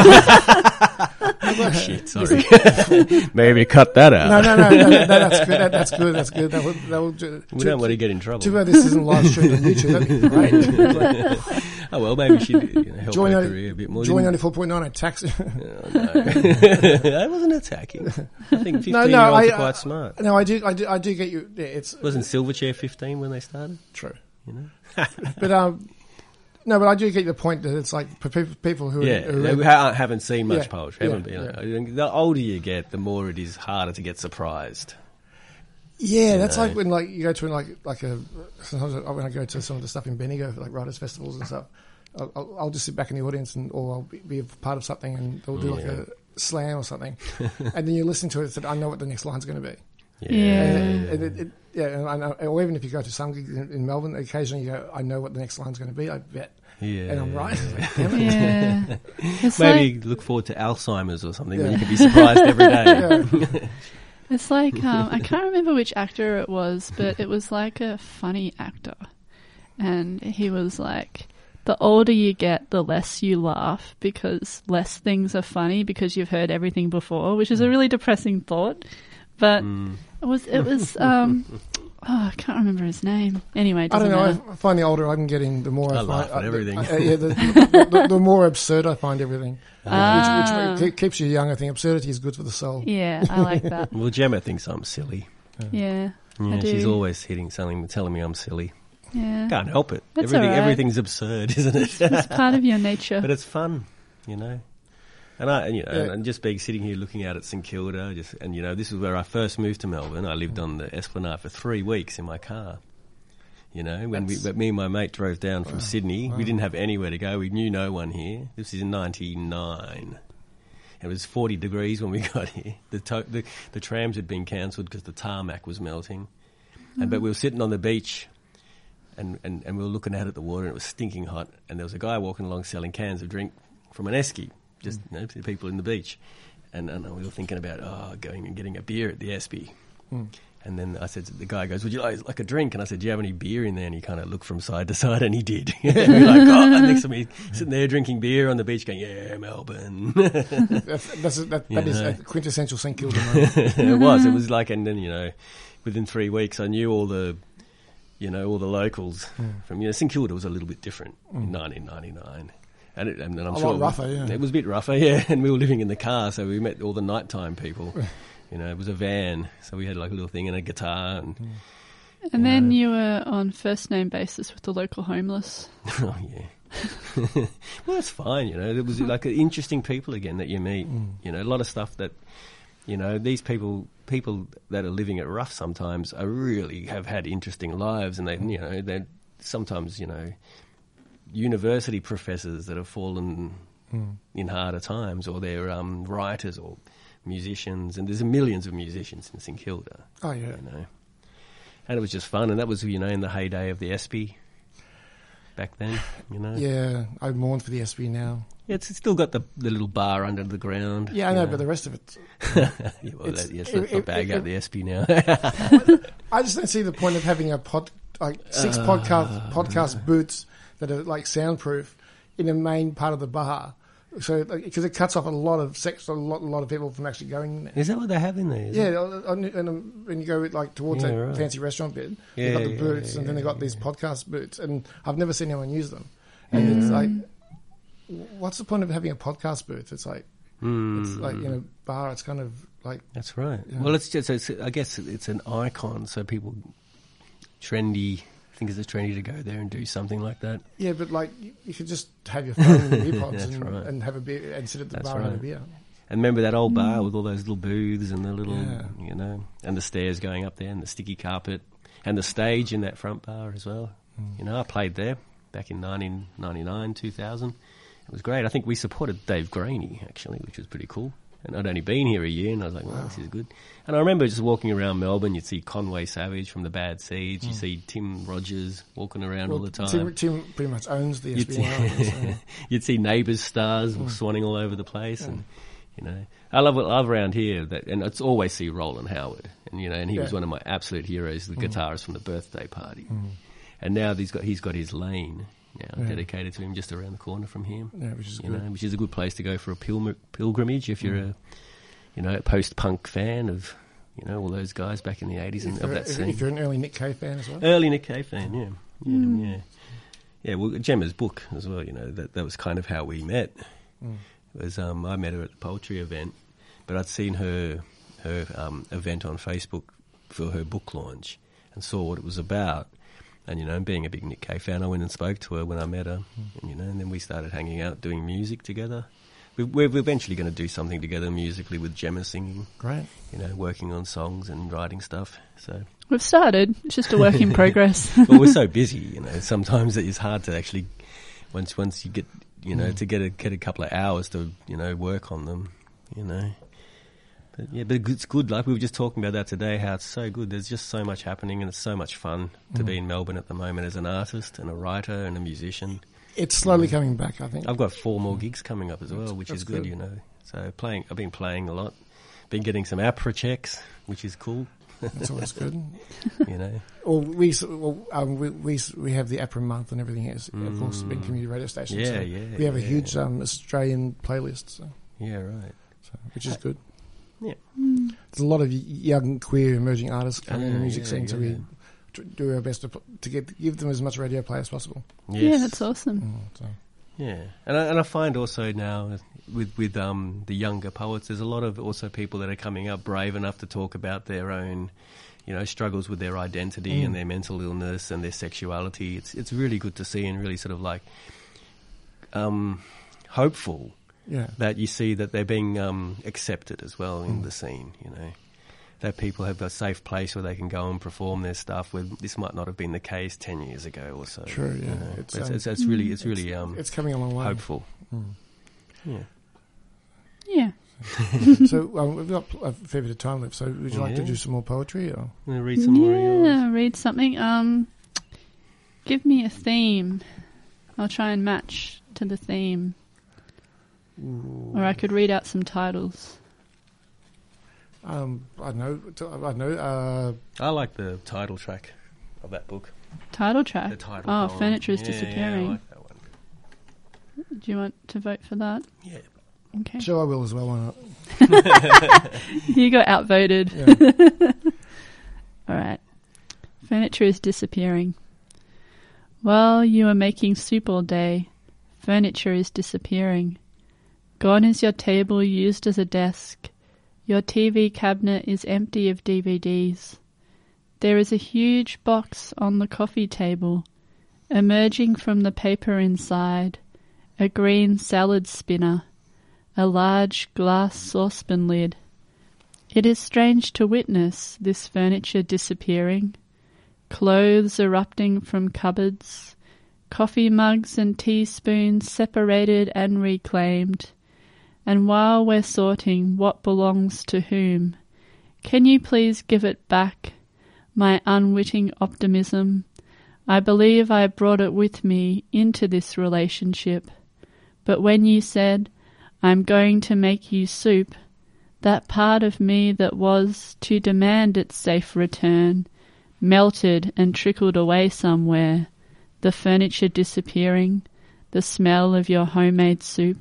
Shit, sorry. Maybe cut that out. No, that's good. That's good. That will we don't want to get in trouble. Too bad this isn't live streamed on YouTube. That'd be great. Oh, well, maybe she'd help Join her on- career a bit more. Join didn't- 94.9 attacks. Oh, no. I wasn't attacking. I think 15-year-olds are quite smart. No, I do get you. Yeah, it's Wasn't Silverchair 15 when they started? true. You know? But no, but I do get the point that it's like for people who Yeah, who they haven't seen much Yeah, poetry. Haven't yeah, been. I think the older you get, the more it is harder to get surprised. yeah, that's know. like when like you go to like a sometimes when I go to some of the stuff in Bendigo like writers festivals and stuff, I'll just sit back in the audience or I'll be a part of something and they'll do like a slam or something, and then you listen to it and I know what the next line's going to be. And and I know, or even if you go to some gigs in Melbourne, occasionally you go, I know what the next line's going to be. I bet. Yeah, And I'm right. Like, damn it. Yeah. It's Maybe look forward to Alzheimer's or something when you can be surprised every day. It's like, I can't remember which actor it was, but it was like a funny actor. And he was like, the older you get, the less you laugh because less things are funny because you've heard everything before, which is a really depressing thought. But it was, I can't remember his name. Anyway, it I doesn't don't know. matter. I find the older I'm getting, the more I I laugh find at everything. the more absurd I find everything, which keeps you young. I think absurdity is good for the soul. Yeah, I like that. Well, Gemma thinks I'm silly. Yeah, I Yeah, do. she's always hitting something, telling me I'm silly. Yeah, Can't help it. That's all right. Everything's absurd, isn't it? it's part of your nature. But it's fun, you know. And just sitting here looking out at St Kilda, this is where I first moved to Melbourne. I lived on the Esplanade for 3 weeks in my car. You know, when me and my mate drove down from Sydney, we didn't have anywhere to go. We knew no one here. This is in '99. It was 40 degrees when we got here. The trams had been cancelled because the tarmac was melting. But we were sitting on the beach. And we were looking out at the water and it was stinking hot. And there was a guy walking along selling cans of drink from an esky, just to people in the beach. And we were thinking about, going and getting a beer at the Espy. And then I said, the guy goes, would you like a drink? And I said, do you have any beer in there? And he kind of looked from side to side and he did. And we were like, and next to me, sitting there drinking beer on the beach going, yeah, Melbourne. That is a quintessential St Kilda moment. It was like, and then, within 3 weeks I knew all the locals from, St Kilda was a little bit different in 1999. And I'm A sure lot rougher, yeah. It was a bit rougher, yeah. And we were living in the car, so we met all the nighttime people. It was a van, so we had like a little thing and a guitar. And then you were on first name basis with the local homeless. Oh, yeah. Well, that's fine, It was like interesting people again that you meet. A lot of stuff that, these people that are living it rough sometimes are really have had interesting lives, and they're sometimes, university professors that have fallen in harder times, or they're writers or musicians, and there's millions of musicians in St Kilda. Oh yeah, and it was just fun, and that was in the heyday of the Espy back then. Yeah, I mourn for the Espy now. Yeah, it's still got the little bar under the ground. Yeah, I know, but the rest of it. Let's not bag out the Espy now. I just don't see the point of having a six podcast booths that are like soundproof in the main part of the bar. So, because it cuts off a lot of a lot of people from actually going in there. Is that what they have in there? And when you go towards that fancy restaurant bit, they've got the booths, and then they've got these podcast booths, and I've never seen anyone use them. And it's like, what's the point of having a podcast booth? It's like, it's like in a bar. It's kind of like that's right. Yeah. Well, I guess it's an icon, so people trendy. Think it's trendy to go there and do something like that. Yeah, but you could just have your phone and your earpods and have a beer and sit at the bar and have a beer. And remember that old bar with all those little booths and the little, and the stairs going up there and the sticky carpet and the stage in that front bar as well. I played there back in 1999, 2000. It was great. I think we supported Dave Graney, actually, which was pretty cool. And I'd only been here a year, and I was like, wow, this is good. And I remember just walking around Melbourne, you'd see Conway Savage from the Bad Seeds, you see Tim Rogers walking around all the time. Tim pretty much owns the SBL. You'd see Neighbours stars swanning all over the place. And, I love around here, and it's always see Roland Howard. And, and he was one of my absolute heroes, the guitarist from the Birthday Party. And now he's got his lane now dedicated to him just around the corner from him. Yeah, which is good. Which is a good place to go for a pilgrimage if you're a post-punk fan of all those guys back in the 80s and of that scene. If you're an early Nick Cave fan as well. Early Nick Cave fan, yeah. Yeah, well, Gemma's book as well, that was kind of how we met. It was, I met her at the poetry event, but I'd seen her event on Facebook for her book launch and saw what it was about. And, being a big Nick Cave fan, I went and spoke to her when I met her, and then we started hanging out, doing music together. We're eventually going to do something together musically with Gemma singing. Great. Working on songs and writing stuff. So We've started. It's just a work in progress. well, we're so busy, sometimes it's hard to actually, once you get, to get a couple of hours to, work on them, But it's good. Like we were just talking about that today, how it's so good. There's just so much happening, and it's so much fun to be in Melbourne at the moment as an artist and a writer and a musician. It's slowly coming back, I think. I've got 4 more gigs coming up as well, which is good, So I've been playing a lot, been getting some APRA checks, which is cool. That's always good. Well, we have the APRA month and everything else. Of course, being community radio stations. Yeah, so yeah. we have a huge Australian playlist. So, yeah, right. which is good. Yeah. There's a lot of young, queer, emerging artists coming in the music scene, so we do our best to give them as much radio play as possible. Yes. Yeah, that's awesome. Yeah, and I find also now with the younger poets, there's a lot of also people that are coming up brave enough to talk about their own, struggles with their identity and their mental illness and their sexuality. It's really good to see and really sort of like hopeful. Yeah. That you see that they're being accepted as well in the scene, that people have a safe place where they can go and perform their stuff. Where this might not have been the case 10 years ago or so. True, yeah. It's really it's coming a long way. Hopeful. Yeah. Yeah. So we've got a fair bit of time left. So would you like to do some more poetry? Or? I'm going to read some more of yours. Yeah, read something. Give me a theme. I'll try and match to the theme. Or I could read out some titles. I know. I like the title track of that book. Title track? The title Oh, poem. Furniture is Yeah, Disappearing. I like that one. Do you want to vote for that? Yeah. Okay. Sure, I will as well. Why not? You got outvoted. Yeah. All right. Furniture is disappearing. While you are making soup all day, furniture is disappearing. Gone is your table used as a desk. Your TV cabinet is empty of DVDs. There is a huge box on the coffee table. Emerging from the paper inside, a green salad spinner, a large glass saucepan lid. It is strange to witness this furniture disappearing. Clothes erupting from cupboards, coffee mugs and teaspoons separated and reclaimed. And while we're sorting what belongs to whom, can you please give it back, my unwitting optimism? I believe I brought it with me into this relationship. But when you said, I'm going to make you soup, that part of me that was to demand its safe return melted and trickled away somewhere, the furniture disappearing, the smell of your homemade soup.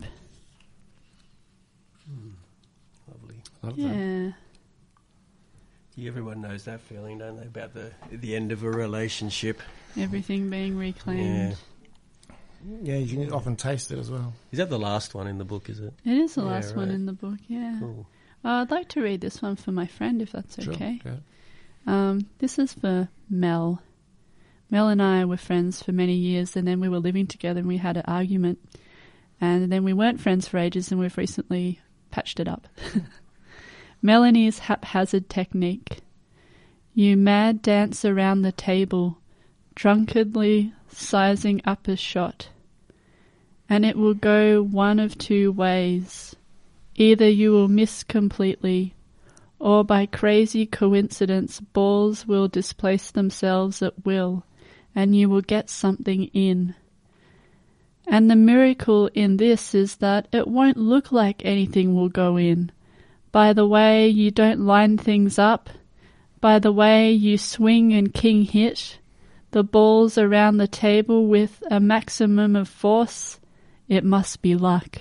Lovely. Love Yeah. Everyone knows that feeling, don't they, about the end of a relationship. Everything being reclaimed. Yeah, you can often taste it as well. Is that the last one in the book, is it? It is the Yeah, last one right. in the book, yeah. Cool. I'd like to read this one for my friend, if that's Sure. okay. Yeah. This is for Mel. Mel and I were friends for many years, and then we were living together and we had an argument. And then we weren't friends for ages, and we've recently patched it up. Melanie's haphazard technique. You mad dance around the table, drunkenly sizing up a shot. And it will go one of two ways. Either you will miss completely, or by crazy coincidence balls will displace themselves at will, and you will get something in. And the miracle in this is that it won't look like anything will go in. By the way you don't line things up, by the way you swing and king hit the balls around the table with a maximum of force, it must be luck.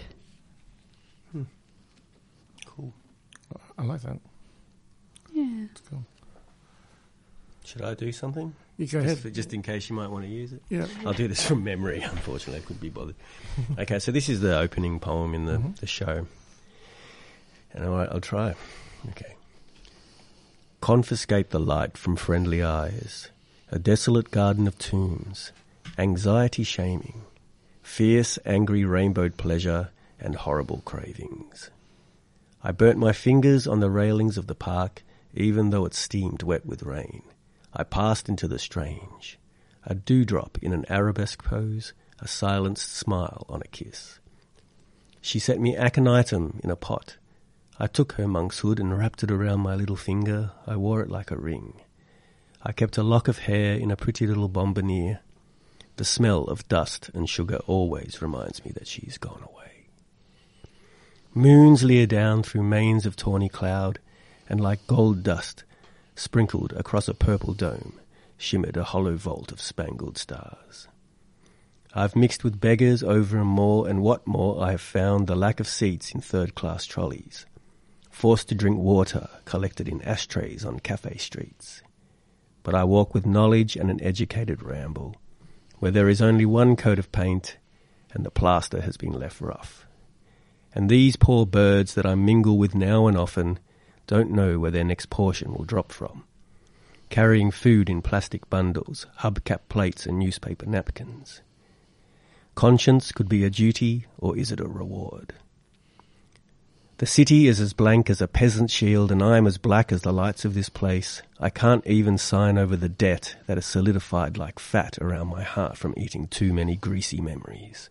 Cool. I like that. Yeah. It's cool. Should I do something? You go ahead. Just in case you might want to use it. Yeah. I'll do this from memory, unfortunately. I couldn't be bothered. Okay, so this is the opening poem in the show. And I'll try. Okay. Confiscate the light from friendly eyes, a desolate garden of tombs, anxiety shaming, fierce, angry rainbowed pleasure and horrible cravings. I burnt my fingers on the railings of the park, even though it steamed wet with rain. I passed into the strange, a dewdrop in an arabesque pose, a silenced smile on a kiss. She set me aconitum in a pot. I took her monk's hood and wrapped it around my little finger. I wore it like a ring. I kept a lock of hair in a pretty little bombonier. The smell of dust and sugar always reminds me that she's gone away. Moons leer down through mains of tawny cloud, and like gold dust, sprinkled across a purple dome, shimmered a hollow vault of spangled stars. I've mixed with beggars over and more, and what more, I have found the lack of seats in third-class trolleys, forced to drink water collected in ashtrays on cafe streets. But I walk with knowledge and an educated ramble, where there is only one coat of paint, and the plaster has been left rough. And these poor birds that I mingle with now and often don't know where their next portion will drop from, carrying food in plastic bundles, hubcap plates and newspaper napkins. Conscience could be a duty, or is it a reward? The city is as blank as a peasant's shield, and I am as black as the lights of this place. I can't even sign over the debt that is solidified like fat around my heart from eating too many greasy memories.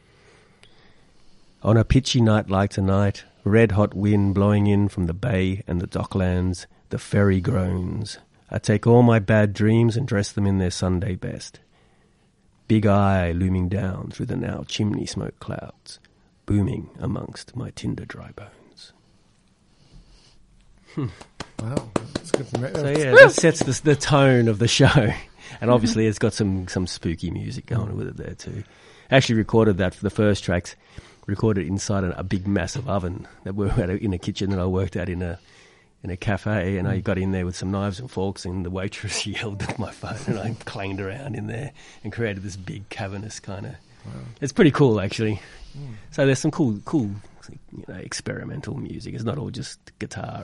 On a pitchy night like tonight, red-hot wind blowing in from the bay and the docklands, the ferry groans. I take all my bad dreams and dress them in their Sunday best. Big Eye looming down through the now chimney smoke clouds, booming amongst my tinder dry bones. Wow, that's good. So yeah, that sets the tone of the show. And obviously it's got some spooky music going with it there too. I actually recorded that for the first tracks. Recorded inside a big massive oven that we had in a kitchen that I worked at in a cafe, and I got in there with some knives and forks, and the waitress yelled at my phone, and I clanged around in there and created this big cavernous kind of. Wow. It's pretty cool actually. So there's some cool experimental music. It's not all just guitar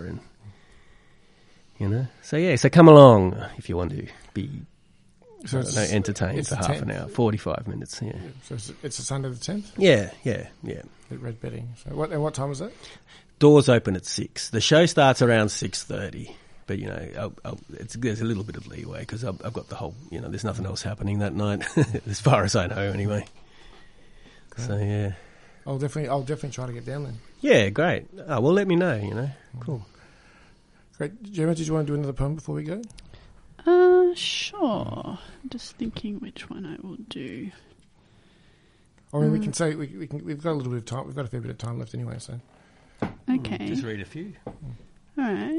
and So yeah, so come along if you want to be. So entertained for half an hour, 45 minutes. Yeah. So it's a Sunday the 10th. Yeah. At Red Betting. So what time is that? Doors open at 6. The show starts around 6:30. But there's a little bit of leeway because I've got the whole. There's nothing else happening that night, as far as I know, anyway. Great. So yeah. I'll definitely try to get down then. Yeah, great. Oh, well, let me know. Cool. Great, Gemma. Did you want to do another poem before we go? Sure. Just thinking which one I will do. I mean, we can say we've got a little bit of time. We've got a fair bit of time left anyway. So. Okay. Just read a few. All right.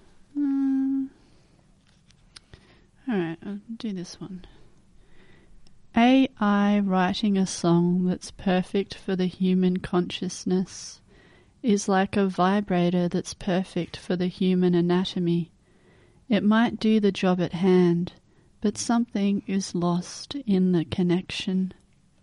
All right. I'll do this one. AI writing a song that's perfect for the human consciousness is like a vibrator that's perfect for the human anatomy. It might do the job at hand, but something is lost in the connection.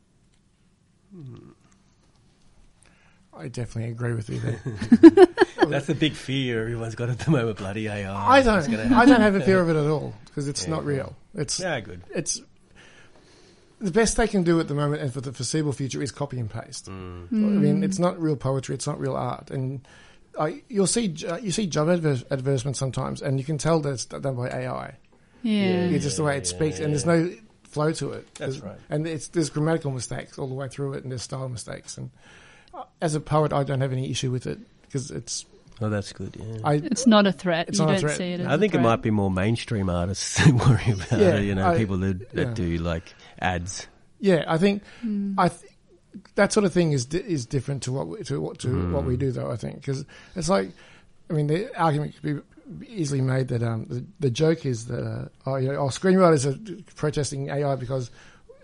I definitely agree with you there. That's the big fear everyone's got at the moment, bloody AI. I don't have a fear of it at all, because it's not real. Good. It's the best they can do at the moment and for the foreseeable future is copy and paste. I mean, it's not real poetry, it's not real art. And you see job advertisements sometimes, and you can tell that it's done by AI. Yeah. It's just the way it speaks, and there's no flow to it. That's right. And there's grammatical mistakes all the way through it, and there's style mistakes. And as a poet, I don't have any issue with it, because it's... Oh, that's good, yeah. It's not a threat. It's you not don't a threat. see it as I think it might be more mainstream artists that worry about it, people that do, like, ads. Yeah, I think... that sort of thing is different to what we do, though. I think, because it's like, I mean, the argument could be easily made that the joke is that screenwriters are protesting AI because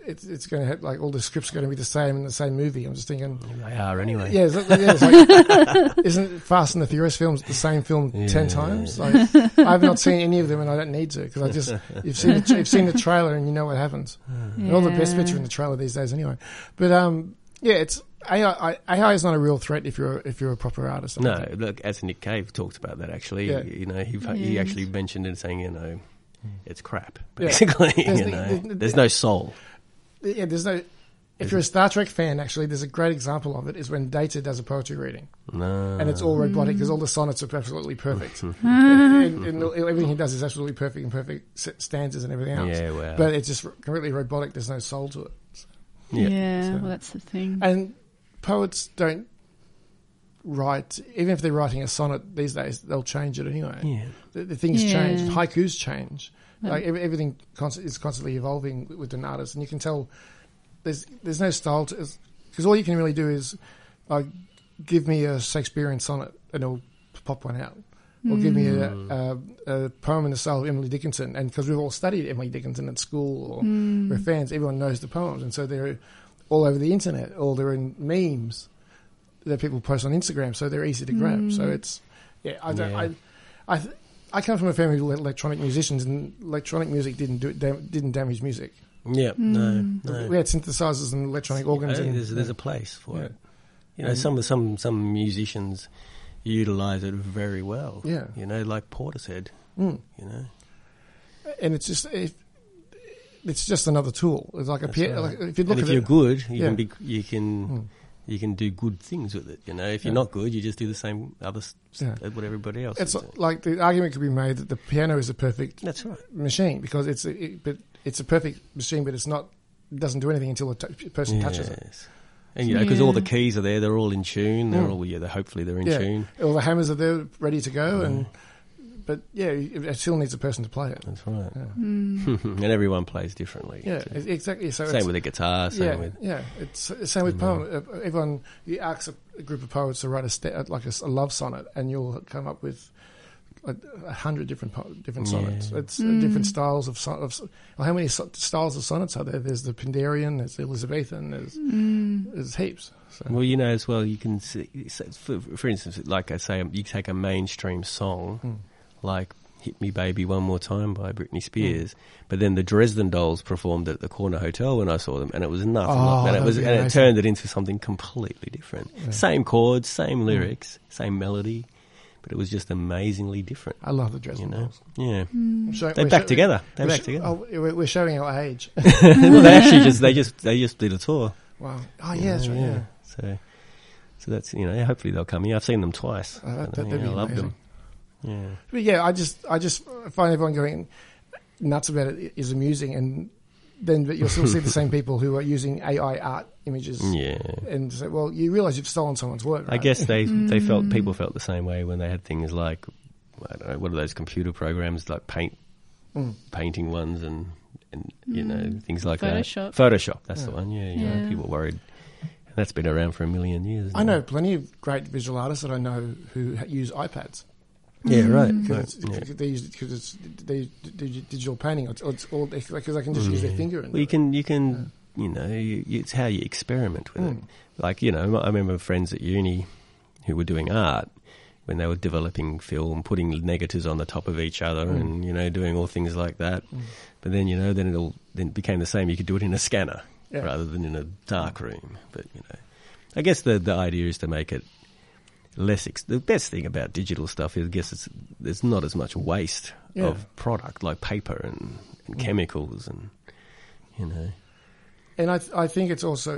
it's going to have, like, all the scripts are going to be the same in the same movie. I'm just thinking, They are anyway. yeah, it's like, isn't Fast and the Furious films the same film 10 times? Like, I've not seen any of them, and I don't need to, because you've seen the trailer and you know what happens. And all the best bits are in the trailer these days anyway. But it's AI is not a real threat if you're a proper artist. No, look, as Nick Cave talked about that actually, Yeah. you know, he actually mentioned it, saying, you know, it's crap, basically. There's no soul. Yeah, there's no. If you're a Star Trek fan, actually, there's a great example of it. Is when Data does a poetry reading, and it's all robotic because all the sonnets are absolutely perfect, and everything he does is absolutely perfect and perfect stanzas and everything else. Yeah, wow. But it's just completely robotic. There's no soul to it. Yeah, So- well, that's the thing. And poets don't write, even if they're writing a sonnet these days, they'll change it anyway. Yeah. The things Yeah. change. Haikus change. Like everything is constantly evolving with an artist, and you can tell there's no style to, because all you can really do is give me a Shakespearean sonnet and it'll pop one out, or give me a poem in the style of Emily Dickinson, and because we've all studied Emily Dickinson at school, or we're fans, everyone knows the poems, and so they're all over the internet, or they're in memes that people post on Instagram, so they're easy to grab. So it's I come from a family of electronic musicians, and electronic music didn't damage music. Yeah, no. We had synthesizers and electronic organs. Hey, and, there's a place for it. You know, some musicians utilize it very well. Yeah. You know, like Portishead. You know. And it's just another tool. It's like a piano. Right. Like, if you look and at if you're it, good, you can do good things with it. You know, if you're not good, you just do the same what everybody else. it's is doing. like the argument could be made that the piano is a perfect That's right. machine because it's a perfect machine, but it doesn't do anything until a person touches it. Yes. And you know, because all the keys are there, they're all in tune. They're all hopefully they're in tune. All the hammers are there, ready to go, but it still needs a person to play it. That's right. Yeah. And everyone plays differently. Yeah, too. exactly. So Same with the guitar. It's same with poem. Everyone, you ask a group of poets to write a love sonnet, and you'll come up with 100 different sonnets. It's different styles of how many styles of sonnets are there? There's the Pindarian, there's the Elizabethan, there's heaps. So. Well, you know, as well, you can see, for instance, like I say, you take a mainstream song, like "Hit Me Baby One More Time" by Britney Spears, but then the Dresden Dolls performed at the Corner Hotel when I saw them, and it was nothing. And it turned it into something completely different. Yeah. Same chords, same lyrics, same melody, but it was just amazingly different. I love the Dresden Dolls. Yeah, they're back together. They're back together. Oh, we're showing our age. Well, they just did a tour. Wow. Oh yeah, that's right. Yeah. So that's, you know, hopefully they'll come here. I've seen them twice. I love amazing. Them. Yeah. But yeah, I just find everyone going nuts about it is amusing, and then you'll still see the same people who are using AI art images. Yeah. And say, well, you realise you've stolen someone's work, right? I guess people felt the same way when they had things like, I don't know, what are those computer programs like painting ones and you know, things like Photoshop. that. Photoshop, that's the one. Yeah, you know, people worried. And that's been around for a million years. I know plenty of great visual artists that I know who use iPads. Yeah, right. Because they use digital painting. It's all because I can just use their finger. And well, you can. You know, it's how you experiment with it. Like, you know, I remember friends at uni who were doing art when they were developing film, putting negatives on the top of each other, and you know, doing all things like that. But then, you know, then it became the same. You could do it in a scanner rather than in a dark room. But you know, I guess the idea is to make it less. The best thing about digital stuff is, I guess, there's not as much waste of product like paper and chemicals, and you know. And I think it's also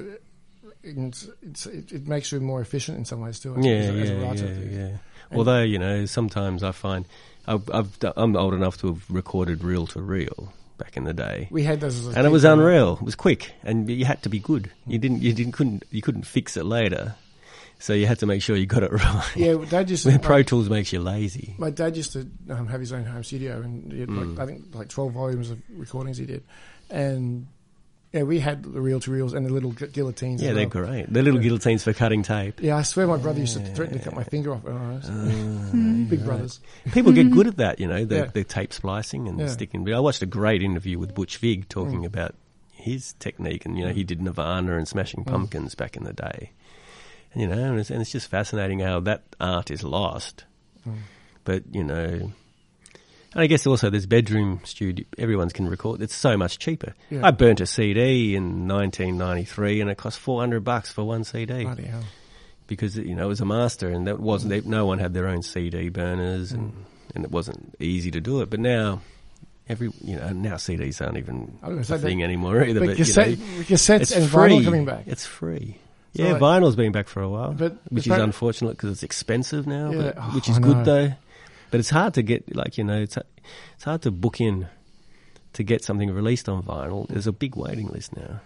it makes you more efficient in some ways too. As a writer. Yeah. Although, you know, sometimes I find I'm old enough to have recorded reel to reel back in the day. We had those, and it was unreal. It was quick, and you had to be good. You couldn't fix it later. So you had to make sure you got it right. Yeah, Dad used to. Pro Tools makes you lazy. My dad used to have his own home studio, and he had I think 12 volumes of recordings he did, and. Yeah, we had the reel-to-reels and the little guillotines. Yeah, they're great. The little guillotines for cutting tape. Yeah, I swear my brother used to threaten to cut my finger off. Big brothers. People get good at that, you know, the tape splicing and sticking. I watched a great interview with Butch Vig talking about his technique, and he did Nirvana and Smashing Pumpkins back in the day, and and it's just fascinating how that art is lost. But and I guess also there's bedroom studio. Everyone's can record. It's so much cheaper. Yeah. I burnt a CD in 1993, and it cost $400 for one CD. Bloody hell. Because it was a master, and that wasn't. No one had their own CD burners, and it wasn't easy to do it. But now, now CDs aren't even a thing anymore either. But cassettes it's and free. vinyl coming back. It's free. So Yeah, vinyl's been back for a while, which is but- unfortunate because it's expensive now. Yeah. But, which Oh, is I good know. though. But it's hard to get, it's hard to book in to get something released on vinyl. There's a big waiting list now.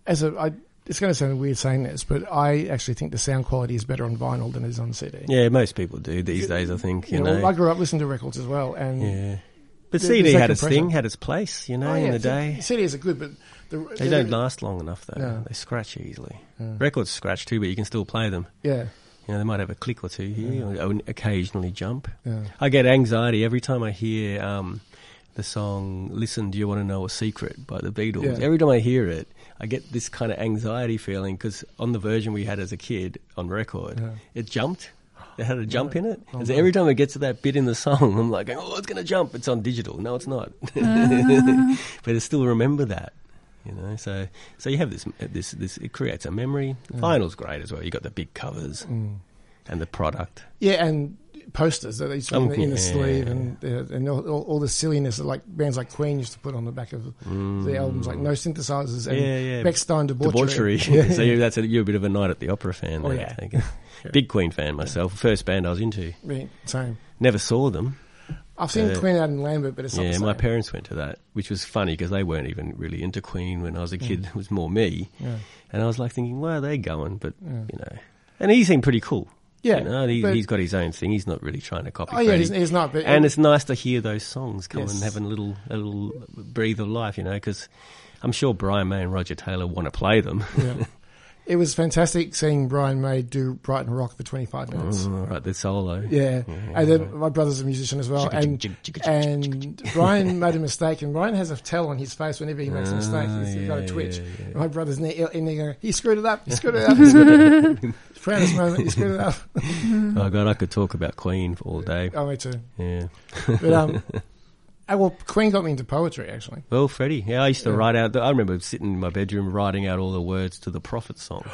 It's going to sound weird saying this, but I actually think the sound quality is better on vinyl than it is on CD. Yeah, most people do these days, I think. I grew up listening to records as well, and Yeah. But There's CD that had its compression. thing, had its place, in Oh, yeah, the day. CDs are good, but They don't last long enough, though. No. They scratch easily. Yeah. Records scratch too, but you can still play them. Yeah, They might have a click or two here, or occasionally jump. yeah. I get anxiety every time I hear the song "Listen, Do You Want to Know a Secret" by the Beatles. Yeah. Every time I hear it, I get this kind of anxiety feeling because on the version we had as a kid on record, it jumped. It had a jump in it. And so every time it gets to that bit in the song, I'm like, oh, it's going to jump. It's on digital. No, it's not. But I still remember that. So you have this. It creates a memory. Vinyl's great as well. You got the big covers and the product. Yeah, and posters that they used to put in the yeah. sleeve, and all the silliness that like bands like Queen used to put on the back of the albums, like no synthesizers and Beckstein debauchery. Yeah. So you're a bit of a Night at the Opera fan. Oh, then, yeah. I think. Big Queen fan myself. First band I was into. Yeah, same. Never saw them. I've seen Queen out in Lambert, but it's not the Yeah, same. my parents went to that, which was funny because they weren't even really into Queen when I was a kid. It was more me. Yeah. And I was like thinking, where are they going? But, and he seemed pretty cool. Yeah, He's got his own thing. He's not really trying to copy. Oh yeah, Freddie. he's not. But And it's nice to hear those songs come Yes. and have a little breathe of life, because I'm sure Brian May and Roger Taylor want to play them. yeah. It was fantastic seeing Brian May do Brighton Rock for 25 minutes. Right, the solo. Yeah. And then my brother's a musician as well, and Brian made a mistake, and Brian has a tell on his face whenever he makes a mistake. He's got a twitch. yeah. My brother's in there going, he screwed it up, he screwed it up, he screwed it up. Proudest moment, he screwed it up. Oh God, I could talk about Queen for all day. Oh, me too. Yeah. But, Queen got me into poetry, actually. Well, Freddie, I used to write out. I remember sitting in my bedroom writing out all the words to the Prophet song.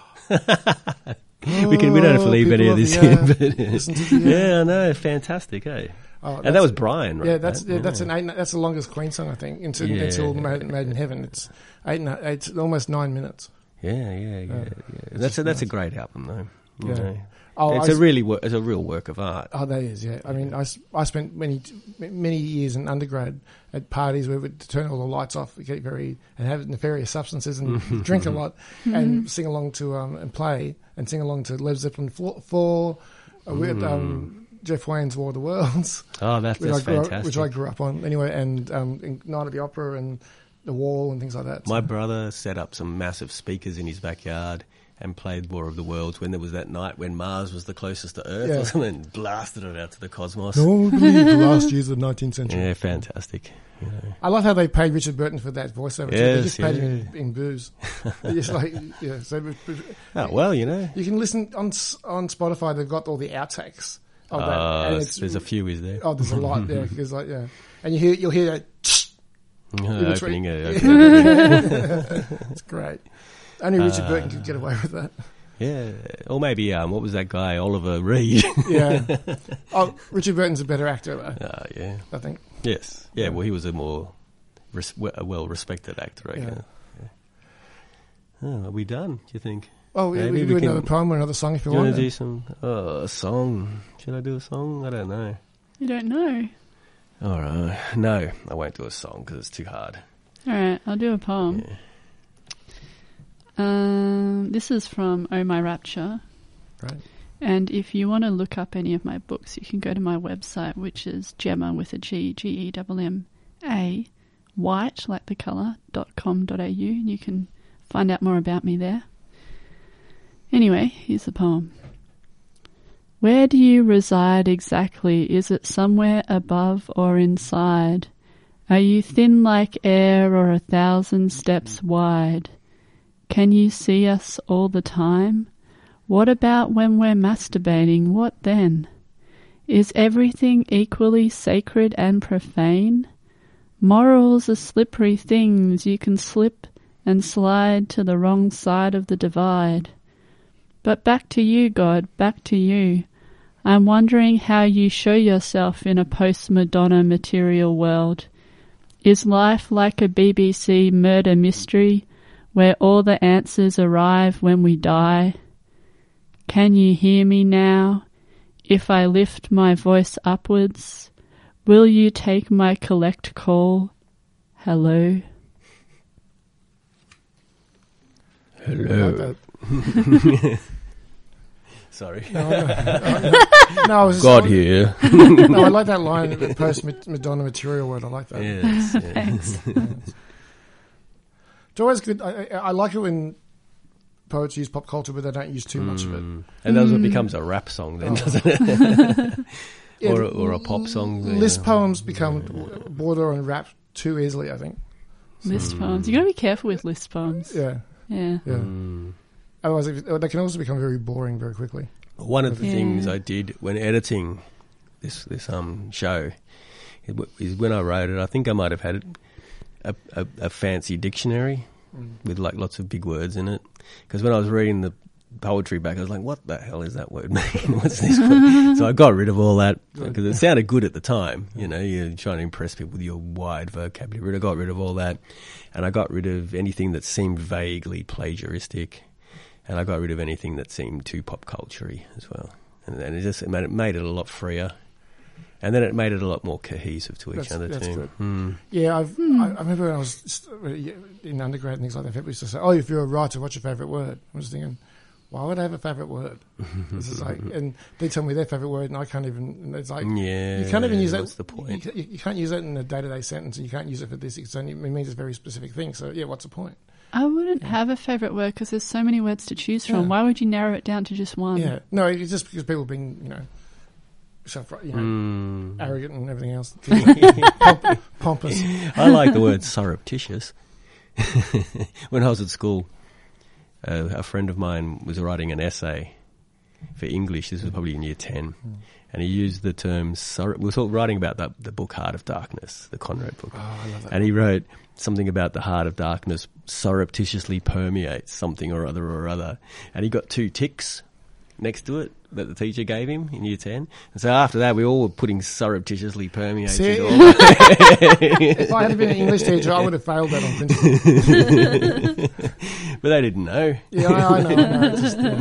We don't have to leave any of this in. But Listen to the, yeah, I know, fantastic, eh? Oh, And that was Brian, right? Yeah, that's the longest Queen song, I think, until Made in Heaven. It's it's almost 9 minutes. Yeah. That's a great album, though. Yeah. You know. Oh, It's a real work of art. Oh, that is, yeah. I mean, I spent many years in undergrad at parties where we'd turn all the lights off, and have nefarious substances and drink a lot, and sing along to and play and sing along to Led Zeppelin 4 with Jeff Wayne's War of the Worlds. Oh, that's fantastic. Which I grew up on anyway, and Night of the Opera and The Wall and things like that. My brother set up some massive speakers in his backyard and played War of the Worlds when there was that night when Mars was the closest to Earth or something, and blasted it out to the cosmos. No, believe the last years of the 19th century. Yeah, fantastic. You know. I love how they paid Richard Burton for that voiceover. Too. They just paid him in booze. Just so Oh, well, you know. you can listen on Spotify. They've got all the outtakes of that. And There's a few, is there? Oh, there's a lot there because and you'll hear that. Opening it. It's great. Only Richard Burton could get away with that. Yeah. Or maybe, what was that guy, Oliver Reed? Yeah. Oh, Richard Burton's a better actor, though. Yeah. I think. Yes. Yeah, well, he was a more well-respected actor, I guess. Yeah. Oh, are we done, do you think? Oh, yeah, we can do another poem or another song if you Do you want. want to do some... a song. Should I do a song? I don't know. You don't know. All right. No, I won't do a song because it's too hard. All right, I'll do a poem. Yeah. This is from Oh My Rapture. Right. And if you want to look up any of my books, you can go to my website, which is Gemma with a G, Gemma, white, like the colour, .com.au, and you can find out more about me there. Anyway, here's the poem. Where do you reside exactly? Is it somewhere above or inside? Are you thin like air or 1,000 steps wide? Can you see us all the time? What about when we're masturbating? What then? Is everything equally sacred and profane? Morals are slippery things. You can slip and slide to the wrong side of the divide. But back to you, God, back to you. I'm wondering how you show yourself in a post-Madonna material world. Is life like a BBC murder mystery where all the answers arrive when we die? Can you hear me now? If I lift my voice upwards, will you take my collect call? Hello? Hello. Sorry. No, I was God here. No, I like that line, the post-Madonna material word. I like that. Yes. Thanks. It's always good. I like it when poets use pop culture, but they don't use too much of it. And that's what becomes a rap song then, doesn't it? Yeah, or a pop song. List poems become border on rap too easily, I think. List poems. You got to be careful with list poems. Yeah. Yeah. Otherwise, they can also become very boring very quickly. One of the things I did when editing this show is when I wrote it, I think I might have had a fancy dictionary with like lots of big words in it. Because when I was reading the poetry back, I was like, what the hell is that word mean? What's this word? So I got rid of all that because it sounded good at the time. You know, you're trying to impress people with your wide vocabulary. I got rid of all that, and I got rid of anything that seemed vaguely plagiaristic, and I got rid of anything that seemed too pop culture-y as well. And it made it a lot freer. And then it made it a lot more cohesive to each other too. Good. Yeah, I remember when I was in undergrad and things like that, people used to say, "Oh, if you're a writer, what's your favourite word?" I was thinking, why would I have a favourite word? This is like, and they tell me their favourite word, and I can't even. And it's like, you can't even use that. What's the point? You can't use that in a day-to-day sentence, and you can't use it for this. It means a very specific thing. So yeah, what's the point? I wouldn't have a favourite word because there's so many words to choose from. Why would you narrow it down to just one? Yeah, no, it's just because people have been, arrogant and everything else. Pompous. I like the word surreptitious. When I was at school, a friend of mine was writing an essay for English. This was probably in year 10. And he used the term we were writing about the book Heart of Darkness, the Conrad book. Oh, I love that. And he wrote something about the heart of darkness surreptitiously permeates something or other. And he got 2 ticks next to it that the teacher gave him in year 10. And so after that, we all were putting surreptitiously permeates. If I had been an English teacher, I would have failed that on principle. But they didn't know. Yeah, I know.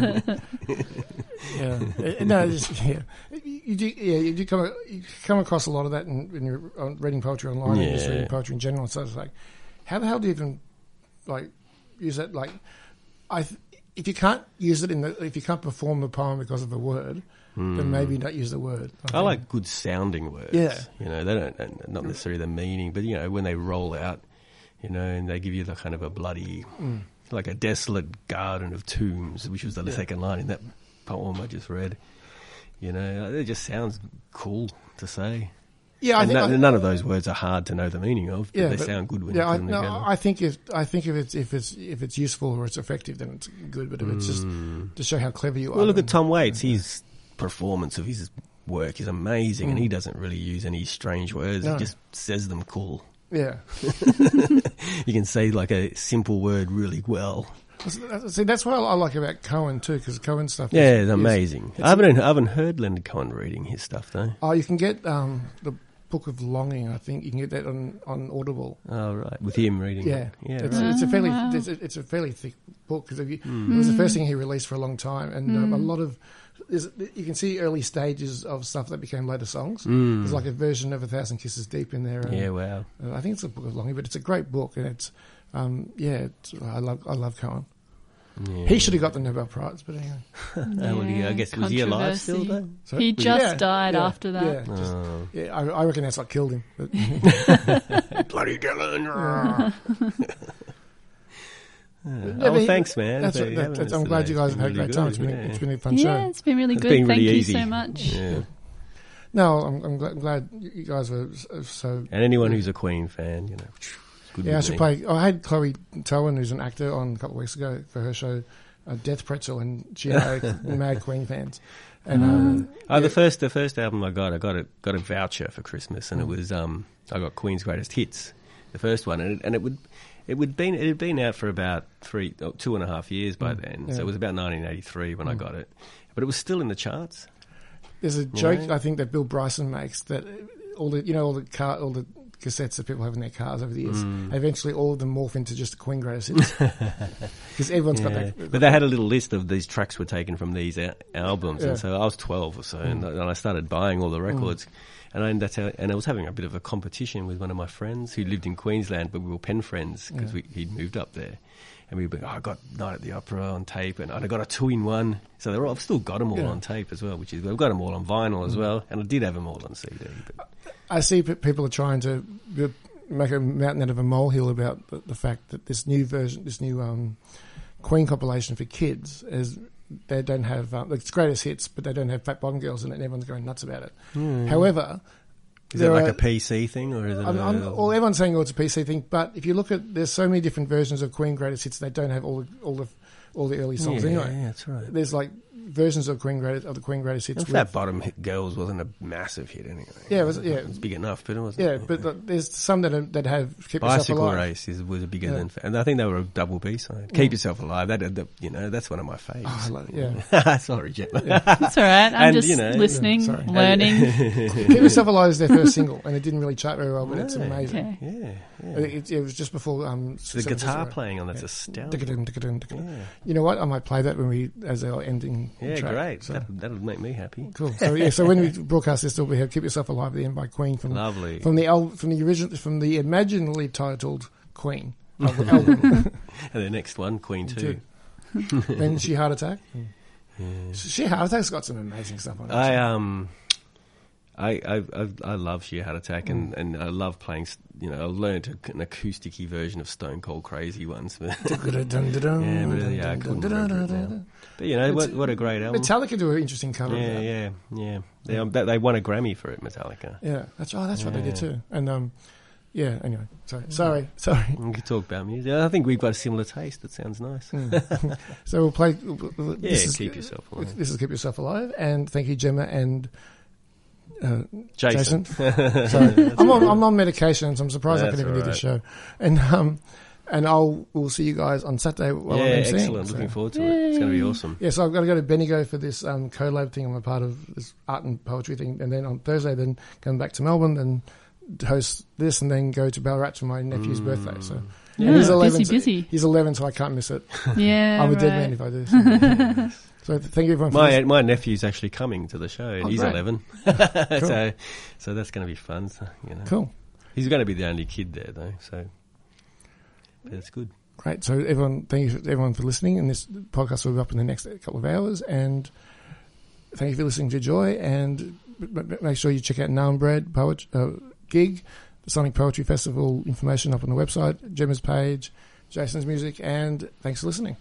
You do come across a lot of that when you're reading poetry online and just reading poetry in general. So it's like, how the hell do you even use that? If you can't use it if you can't perform the poem because of the word, then maybe don't use the word. I like good sounding words. Yeah. They don't, not necessarily the meaning, but when they roll out, and they give you the kind of a bloody, like a desolate garden of tombs, which was the second line in that poem I just read. It just sounds cool to say. Yeah, I think none of those words are hard to know the meaning of, but they sound good when you put them together. I think if it's useful or it's effective, then it's good. But if it's just to show how clever you are. Well, look at Tom Waits. His performance of his work is amazing, and he doesn't really use any strange words. He just says them cool. Yeah, you can say like a simple word really well. See, that's what I like about Cohen too, because Cohen stuff. It's amazing. I haven't heard Leonard Cohen reading his stuff though. Oh, you can get the Book of Longing. I think you can get that on Audible. Oh, right, with him reading. Yeah. Right. It's a fairly thick book because it was the first thing he released for a long time, and a lot of you can see early stages of stuff that became later songs. There's like a version of 1,000 Kisses Deep in there. Wow. I think it's a Book of Longing, but it's a great book, and it's I love Cohen. Yeah. He should have got the Nobel Prize, but anyway. I guess was he alive still though? He just died after that. I reckon that's what killed him. But Bloody Dylan! Thanks, man. I'm glad you guys have had a great time. It's been a fun show. Yeah, it's been really good. Thank you easy. so much. Yeah. No, I'm glad you guys were so. And anyone who's a Queen fan, you know, it's good. Yeah, I with should me. play. I had Chloe Towan, who's an actor, on a couple of weeks ago for her show, Death Pretzel, and she had mad Queen fans. And the first album I got a voucher for Christmas, and it was I got Queen's Greatest Hits, the first one, and it had been out for about 2.5 years by then, so it was about 1983 when I got it, but it was still in the charts. There's a joke I think that Bill Bryson makes that all the cassettes that people have in their cars over the years, eventually all of them morph into just the Queen Greatest Hits. Because everyone's got that. But they had a little list of these tracks were taken from these albums, and so I was 12 or so, and I started buying all the records. And I was having a bit of a competition with one of my friends who lived in Queensland, but we were pen friends because he'd moved up there. And we'd be, I got Night at the Opera on tape, and I got a 2-in-1. So I've still got them all on tape as well, which is, I've got them all on vinyl as well, and I did have them all on CD. But I see people are trying to make a mountain out of a molehill about the fact that this new Queen compilation for kids is they don't have it's greatest hits, but they don't have Fat Bottom Girls in it, and everyone's going nuts about it. However, is it like a PC thing, or is it? Well, everyone's saying it's a PC thing, but if you look at, there's so many different versions of Queen greatest hits, they don't have all the early songs anyway. Yeah, that's right. There's like versions of the Queen greatest hits. And Fat Bottom Girls wasn't a massive hit anyway. Yeah, it was big enough, but it wasn't. Yeah, but there's some that have Keep Bicycle Yourself Alive. Race was a bigger than, and I think they were a double B side. Keep Yourself Alive. That's one of my faves. Oh, I love it, yeah. Sorry, Gemma. That's all right. I'm And, just listening, sorry. learning. Keep Yourself Alive is their first single, and it didn't really chart very well, but it's amazing. Okay. Yeah. It was just before The guitar playing on that's astounding. You know what? I might play that as our ending Yeah, track. great. So, That'll make me happy. cool. So when we broadcast this, we have "Keep Yourself Alive" at the end by Queen from Lovely. from the originally titled Queen album. And the next one, Queen 2. Then She Heart Attack. She Heart Attack's got some amazing stuff on it. I love Sheer Heart Attack, and I love playing. I learned an acoustic-y version of Stone Cold Crazy once. But I couldn't remember it now. But what a great album. Metallica do an interesting cover. Yeah. They won a Grammy for it, Metallica. Yeah, that's right. They did too. And anyway, sorry. We could talk about music. I think we've got a similar taste. It sounds nice. So we'll play. Keep Yourself Alive. This is Keep Yourself Alive, and thank you, Gemma and Jason. Sorry, I'm on medication, so I'm surprised I can even do this show. And we'll see you guys on Saturday while I'm emceeing. Excellent. Looking forward to it. It's going to be awesome. Yeah, so I've got to go to Bendigo for this collab thing. I'm a part of this art and poetry thing, and then on Thursday, then come back to Melbourne and host this, and then go to Ballarat for my nephew's birthday. So and he's 11. Busy. He's 11, so I can't miss it. Yeah, I'm a dead man if I do. So thank you everyone for my nephew's actually coming to the show, and he's great. 11. Cool. So that's going to be fun. So, Cool. He's going to be the only kid there, though. So that's good. Great. So thank you everyone for listening, and this podcast will be up in the next couple of hours. And thank you for listening to Joy. And make sure you check out Noam Bread gig, the Sonic Poetry Festival information up on the website, Gemma's page, Jason's music, and thanks for listening.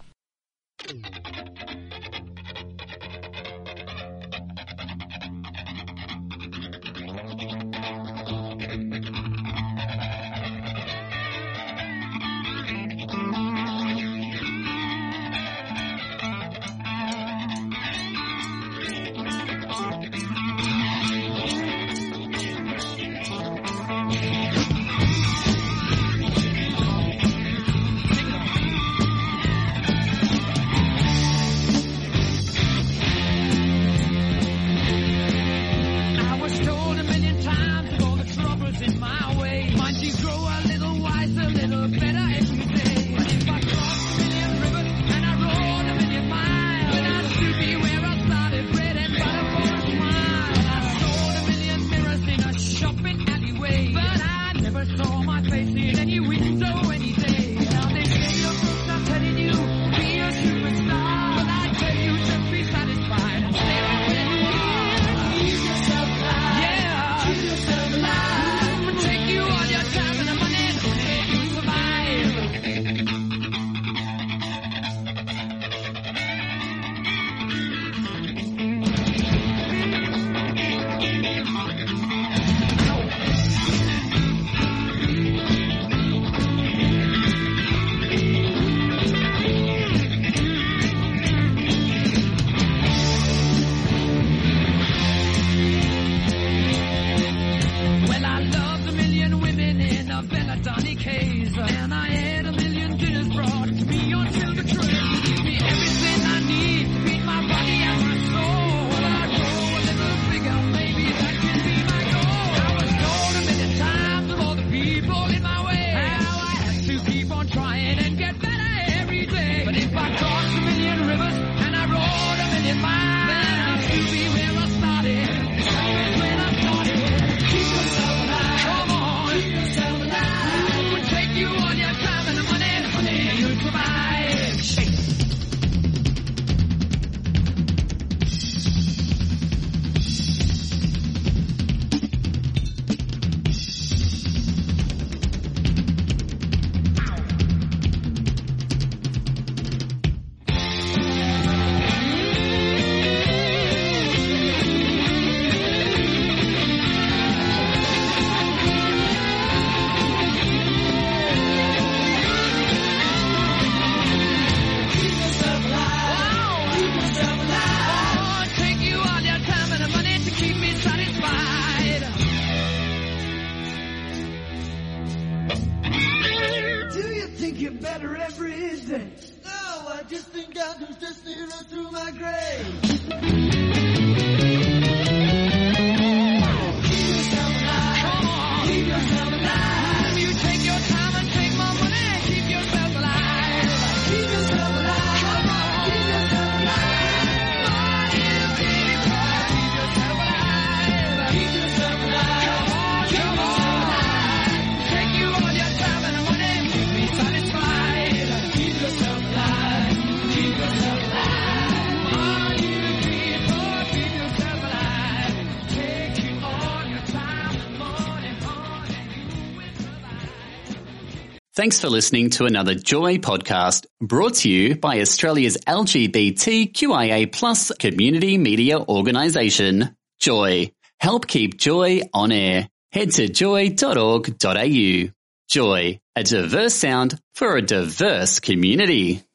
child who's just nearer to my grave. Thanks for listening to another Joy podcast brought to you by Australia's LGBTQIA+ community media organisation, Joy. Help keep Joy on air. Head to joy.org.au. Joy, a diverse sound for a diverse community.